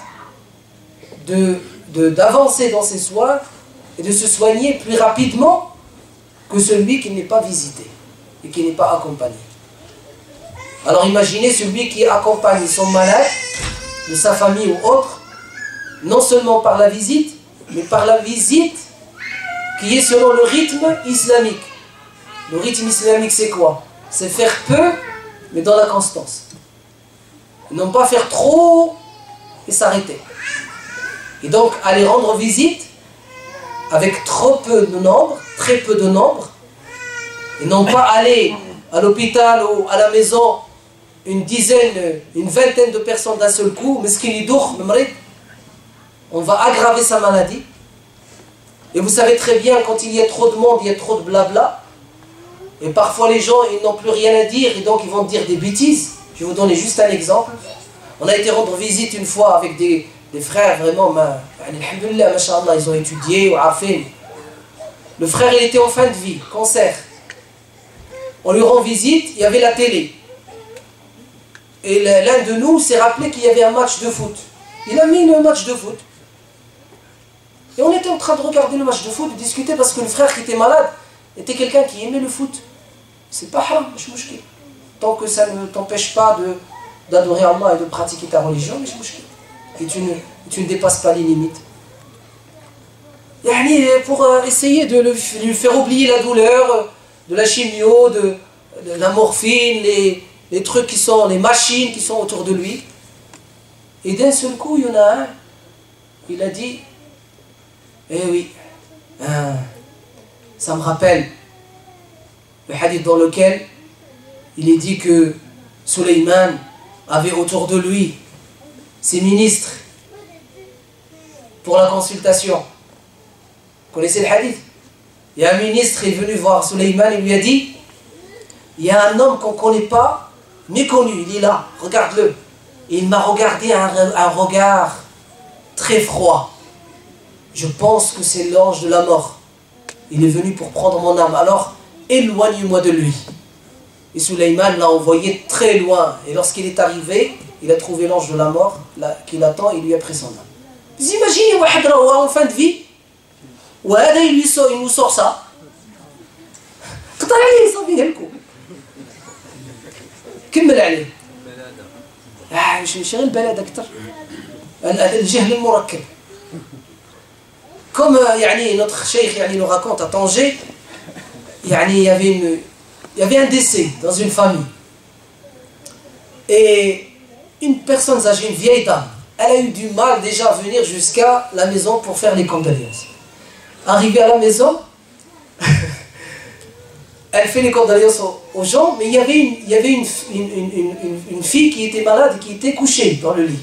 d'avancer dans ses soins et de se soigner plus rapidement que celui qui n'est pas visité et qui n'est pas accompagné. Alors imaginez celui qui accompagne son malade, de sa famille ou autre, non seulement par la visite, mais par la visite qui est selon le rythme islamique. Le rythme islamique, c'est quoi? C'est faire peu, mais dans la constance. Non pas faire trop et s'arrêter. Et donc, aller rendre visite avec trop peu de nombre, très peu de nombre, et non pas aller à l'hôpital ou à la maison une dizaine, une vingtaine de personnes d'un seul coup, on va aggraver sa maladie. Et vous savez très bien, quand il y a trop de monde, il y a trop de blabla. Et parfois les gens, ils n'ont plus rien à dire et donc ils vont dire des bêtises. Je vais vous donner juste un exemple. On a été rendre visite une fois avec des frères vraiment, alhamdoulilah, mashallah, ils ont étudié, le frère il était en fin de vie, cancer. On lui rend visite, il y avait la télé. Et l'un de nous s'est rappelé qu'il y avait un match de foot. Il a mis le match de foot. Et on était en train de regarder le match de foot, de discuter parce que le frère qui était malade était quelqu'un qui aimait le foot. C'est pas haram, tant que ça ne t'empêche pas d'adorer Allah et de pratiquer ta religion, et tu ne dépasses pas les limites. Pour essayer de lui faire oublier la douleur, de la chimio, de la morphine, les trucs qui sont, les machines qui sont autour de lui. Et d'un seul coup, il y en a un, il a dit, eh oui, ça me rappelle le hadith dans lequel il est dit que Sulayman avait autour de lui ses ministres pour la consultation. Vous connaissez le hadith? Il y a un ministre qui est venu voir Sulayman et lui a dit, il y a un homme qu'on ne connaît pas, méconnu, il est là, regarde-le. Et il m'a regardé un regard très froid. Je pense que c'est l'ange de la mort. Il est venu pour prendre mon âme, alors éloigne-moi de lui. Et Sulayman l'a envoyé très loin. Et lorsqu'il est arrivé, il a trouvé l'ange de la mort qui l'attend et lui a pris son âme. Vous imaginez, en fin de vie, il nous sort ça. كمل عليه شغل البلد أكثر الجهل المركب. Comme notre cheikh nous raconte à Tanger, il y avait un décès dans une famille. Et une personne âgée, une vieille dame, elle a eu du mal déjà à venir jusqu'à la maison pour faire les condoléances. Arrivée à la maison, elle fait les condoléances aux gens, mais il y avait une fille qui était malade et qui était couchée dans le lit.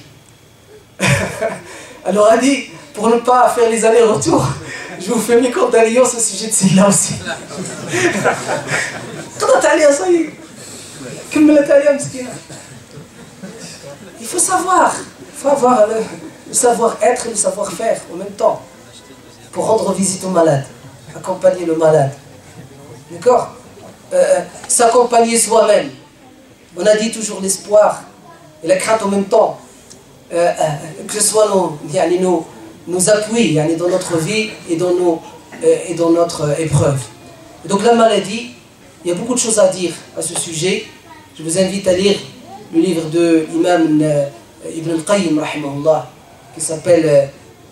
Alors elle a dit, pour ne pas faire les allers-retours, je vous fais mes condoléances au sujet de celle-là aussi. Il faut savoir, avoir le savoir-être et le savoir-faire en même temps, pour rendre visite au malade, accompagner le malade. D'accord? S'accompagner soi-même. On a dit toujours l'espoir et la crainte en même temps. Que ce soit nos appuis dans notre vie et dans notre épreuve. Et donc la maladie, il y a beaucoup de choses à dire à ce sujet. Je vous invite à lire le livre de l'imam Ibn al-Qayyim, qui s'appelle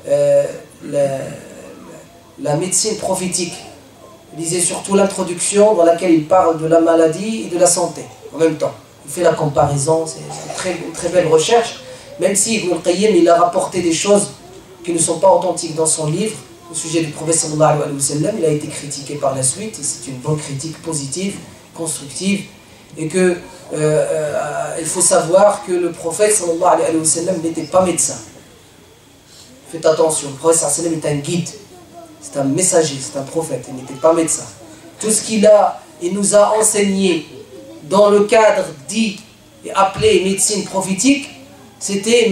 la médecine prophétique. Lisez surtout l'introduction dans laquelle il parle de la maladie et de la santé en même temps. Il fait la comparaison, c'est une très belle recherche, même si Ibn al-Qayyim il a rapporté des choses qui ne sont pas authentiques dans son livre au sujet du prophète sallallahu alayhi wa sallam. Il a été critiqué par la suite et c'est une bonne critique positive, constructive, et que il faut savoir que le prophète sallallahu alayhi wa sallam n'était pas médecin. Faites attention, le prophète sallallahu alayhi wa sallam est un guide. C'est un messager, c'est un prophète, il n'était pas médecin. Tout ce il nous a enseigné dans le cadre dit et appelé médecine prophétique, c'était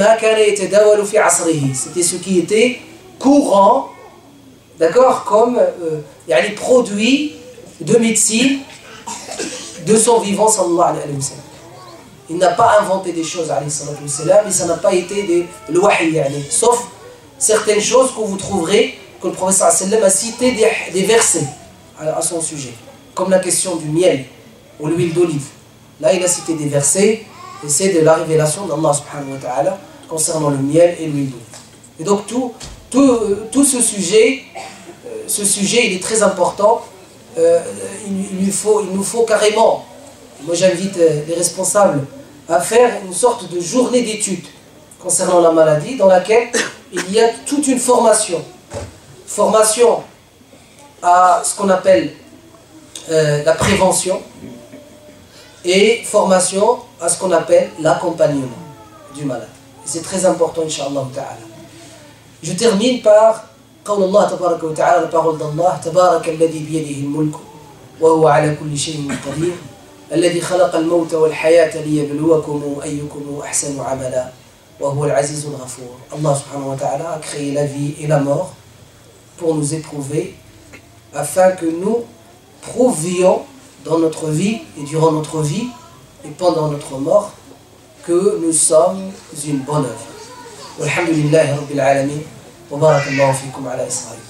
ce qui était courant, d'accord, comme les produits de médecine de son vivant sallallahu alayhi wa sallam. Il n'a pas inventé des choses alayhi salatu wa sallam, mais ça n'a pas été le wahi, sauf certaines choses que vous trouverez que le prophète sallam a cité des versets à son sujet, comme la question du miel ou l'huile d'olive. Là, il a cité des versets, et c'est de la révélation d'Allah subhanahu wa ta'ala concernant le miel et l'huile d'olive. Et donc, tout ce sujet, il est très important. Il nous faut carrément, moi j'invite les responsables à faire une sorte de journée d'études concernant la maladie, dans laquelle il y a toute une formation à ce qu'on appelle la prévention et formation à ce qu'on appelle l'accompagnement du malade. C'est très important, Inch'Allah ta'ala. Je termine par قول الله تبارك وتعالى, la parole d'Allah, تبارك الذي بيده الملك وهو على كل شيء قدير الذي خلق الموت والحياة ليبلوكم أيكم أحسن عملا وهو العزيز الغفور. Allah subhanahu wa ta'ala a créé la vie et la mort pour nous éprouver afin que nous prouvions dans notre vie et durant notre vie et pendant notre mort que nous sommes une bonne œuvre. Walhamdulillahi Rabbil Alamin wa barakallahu fikum ala Israël.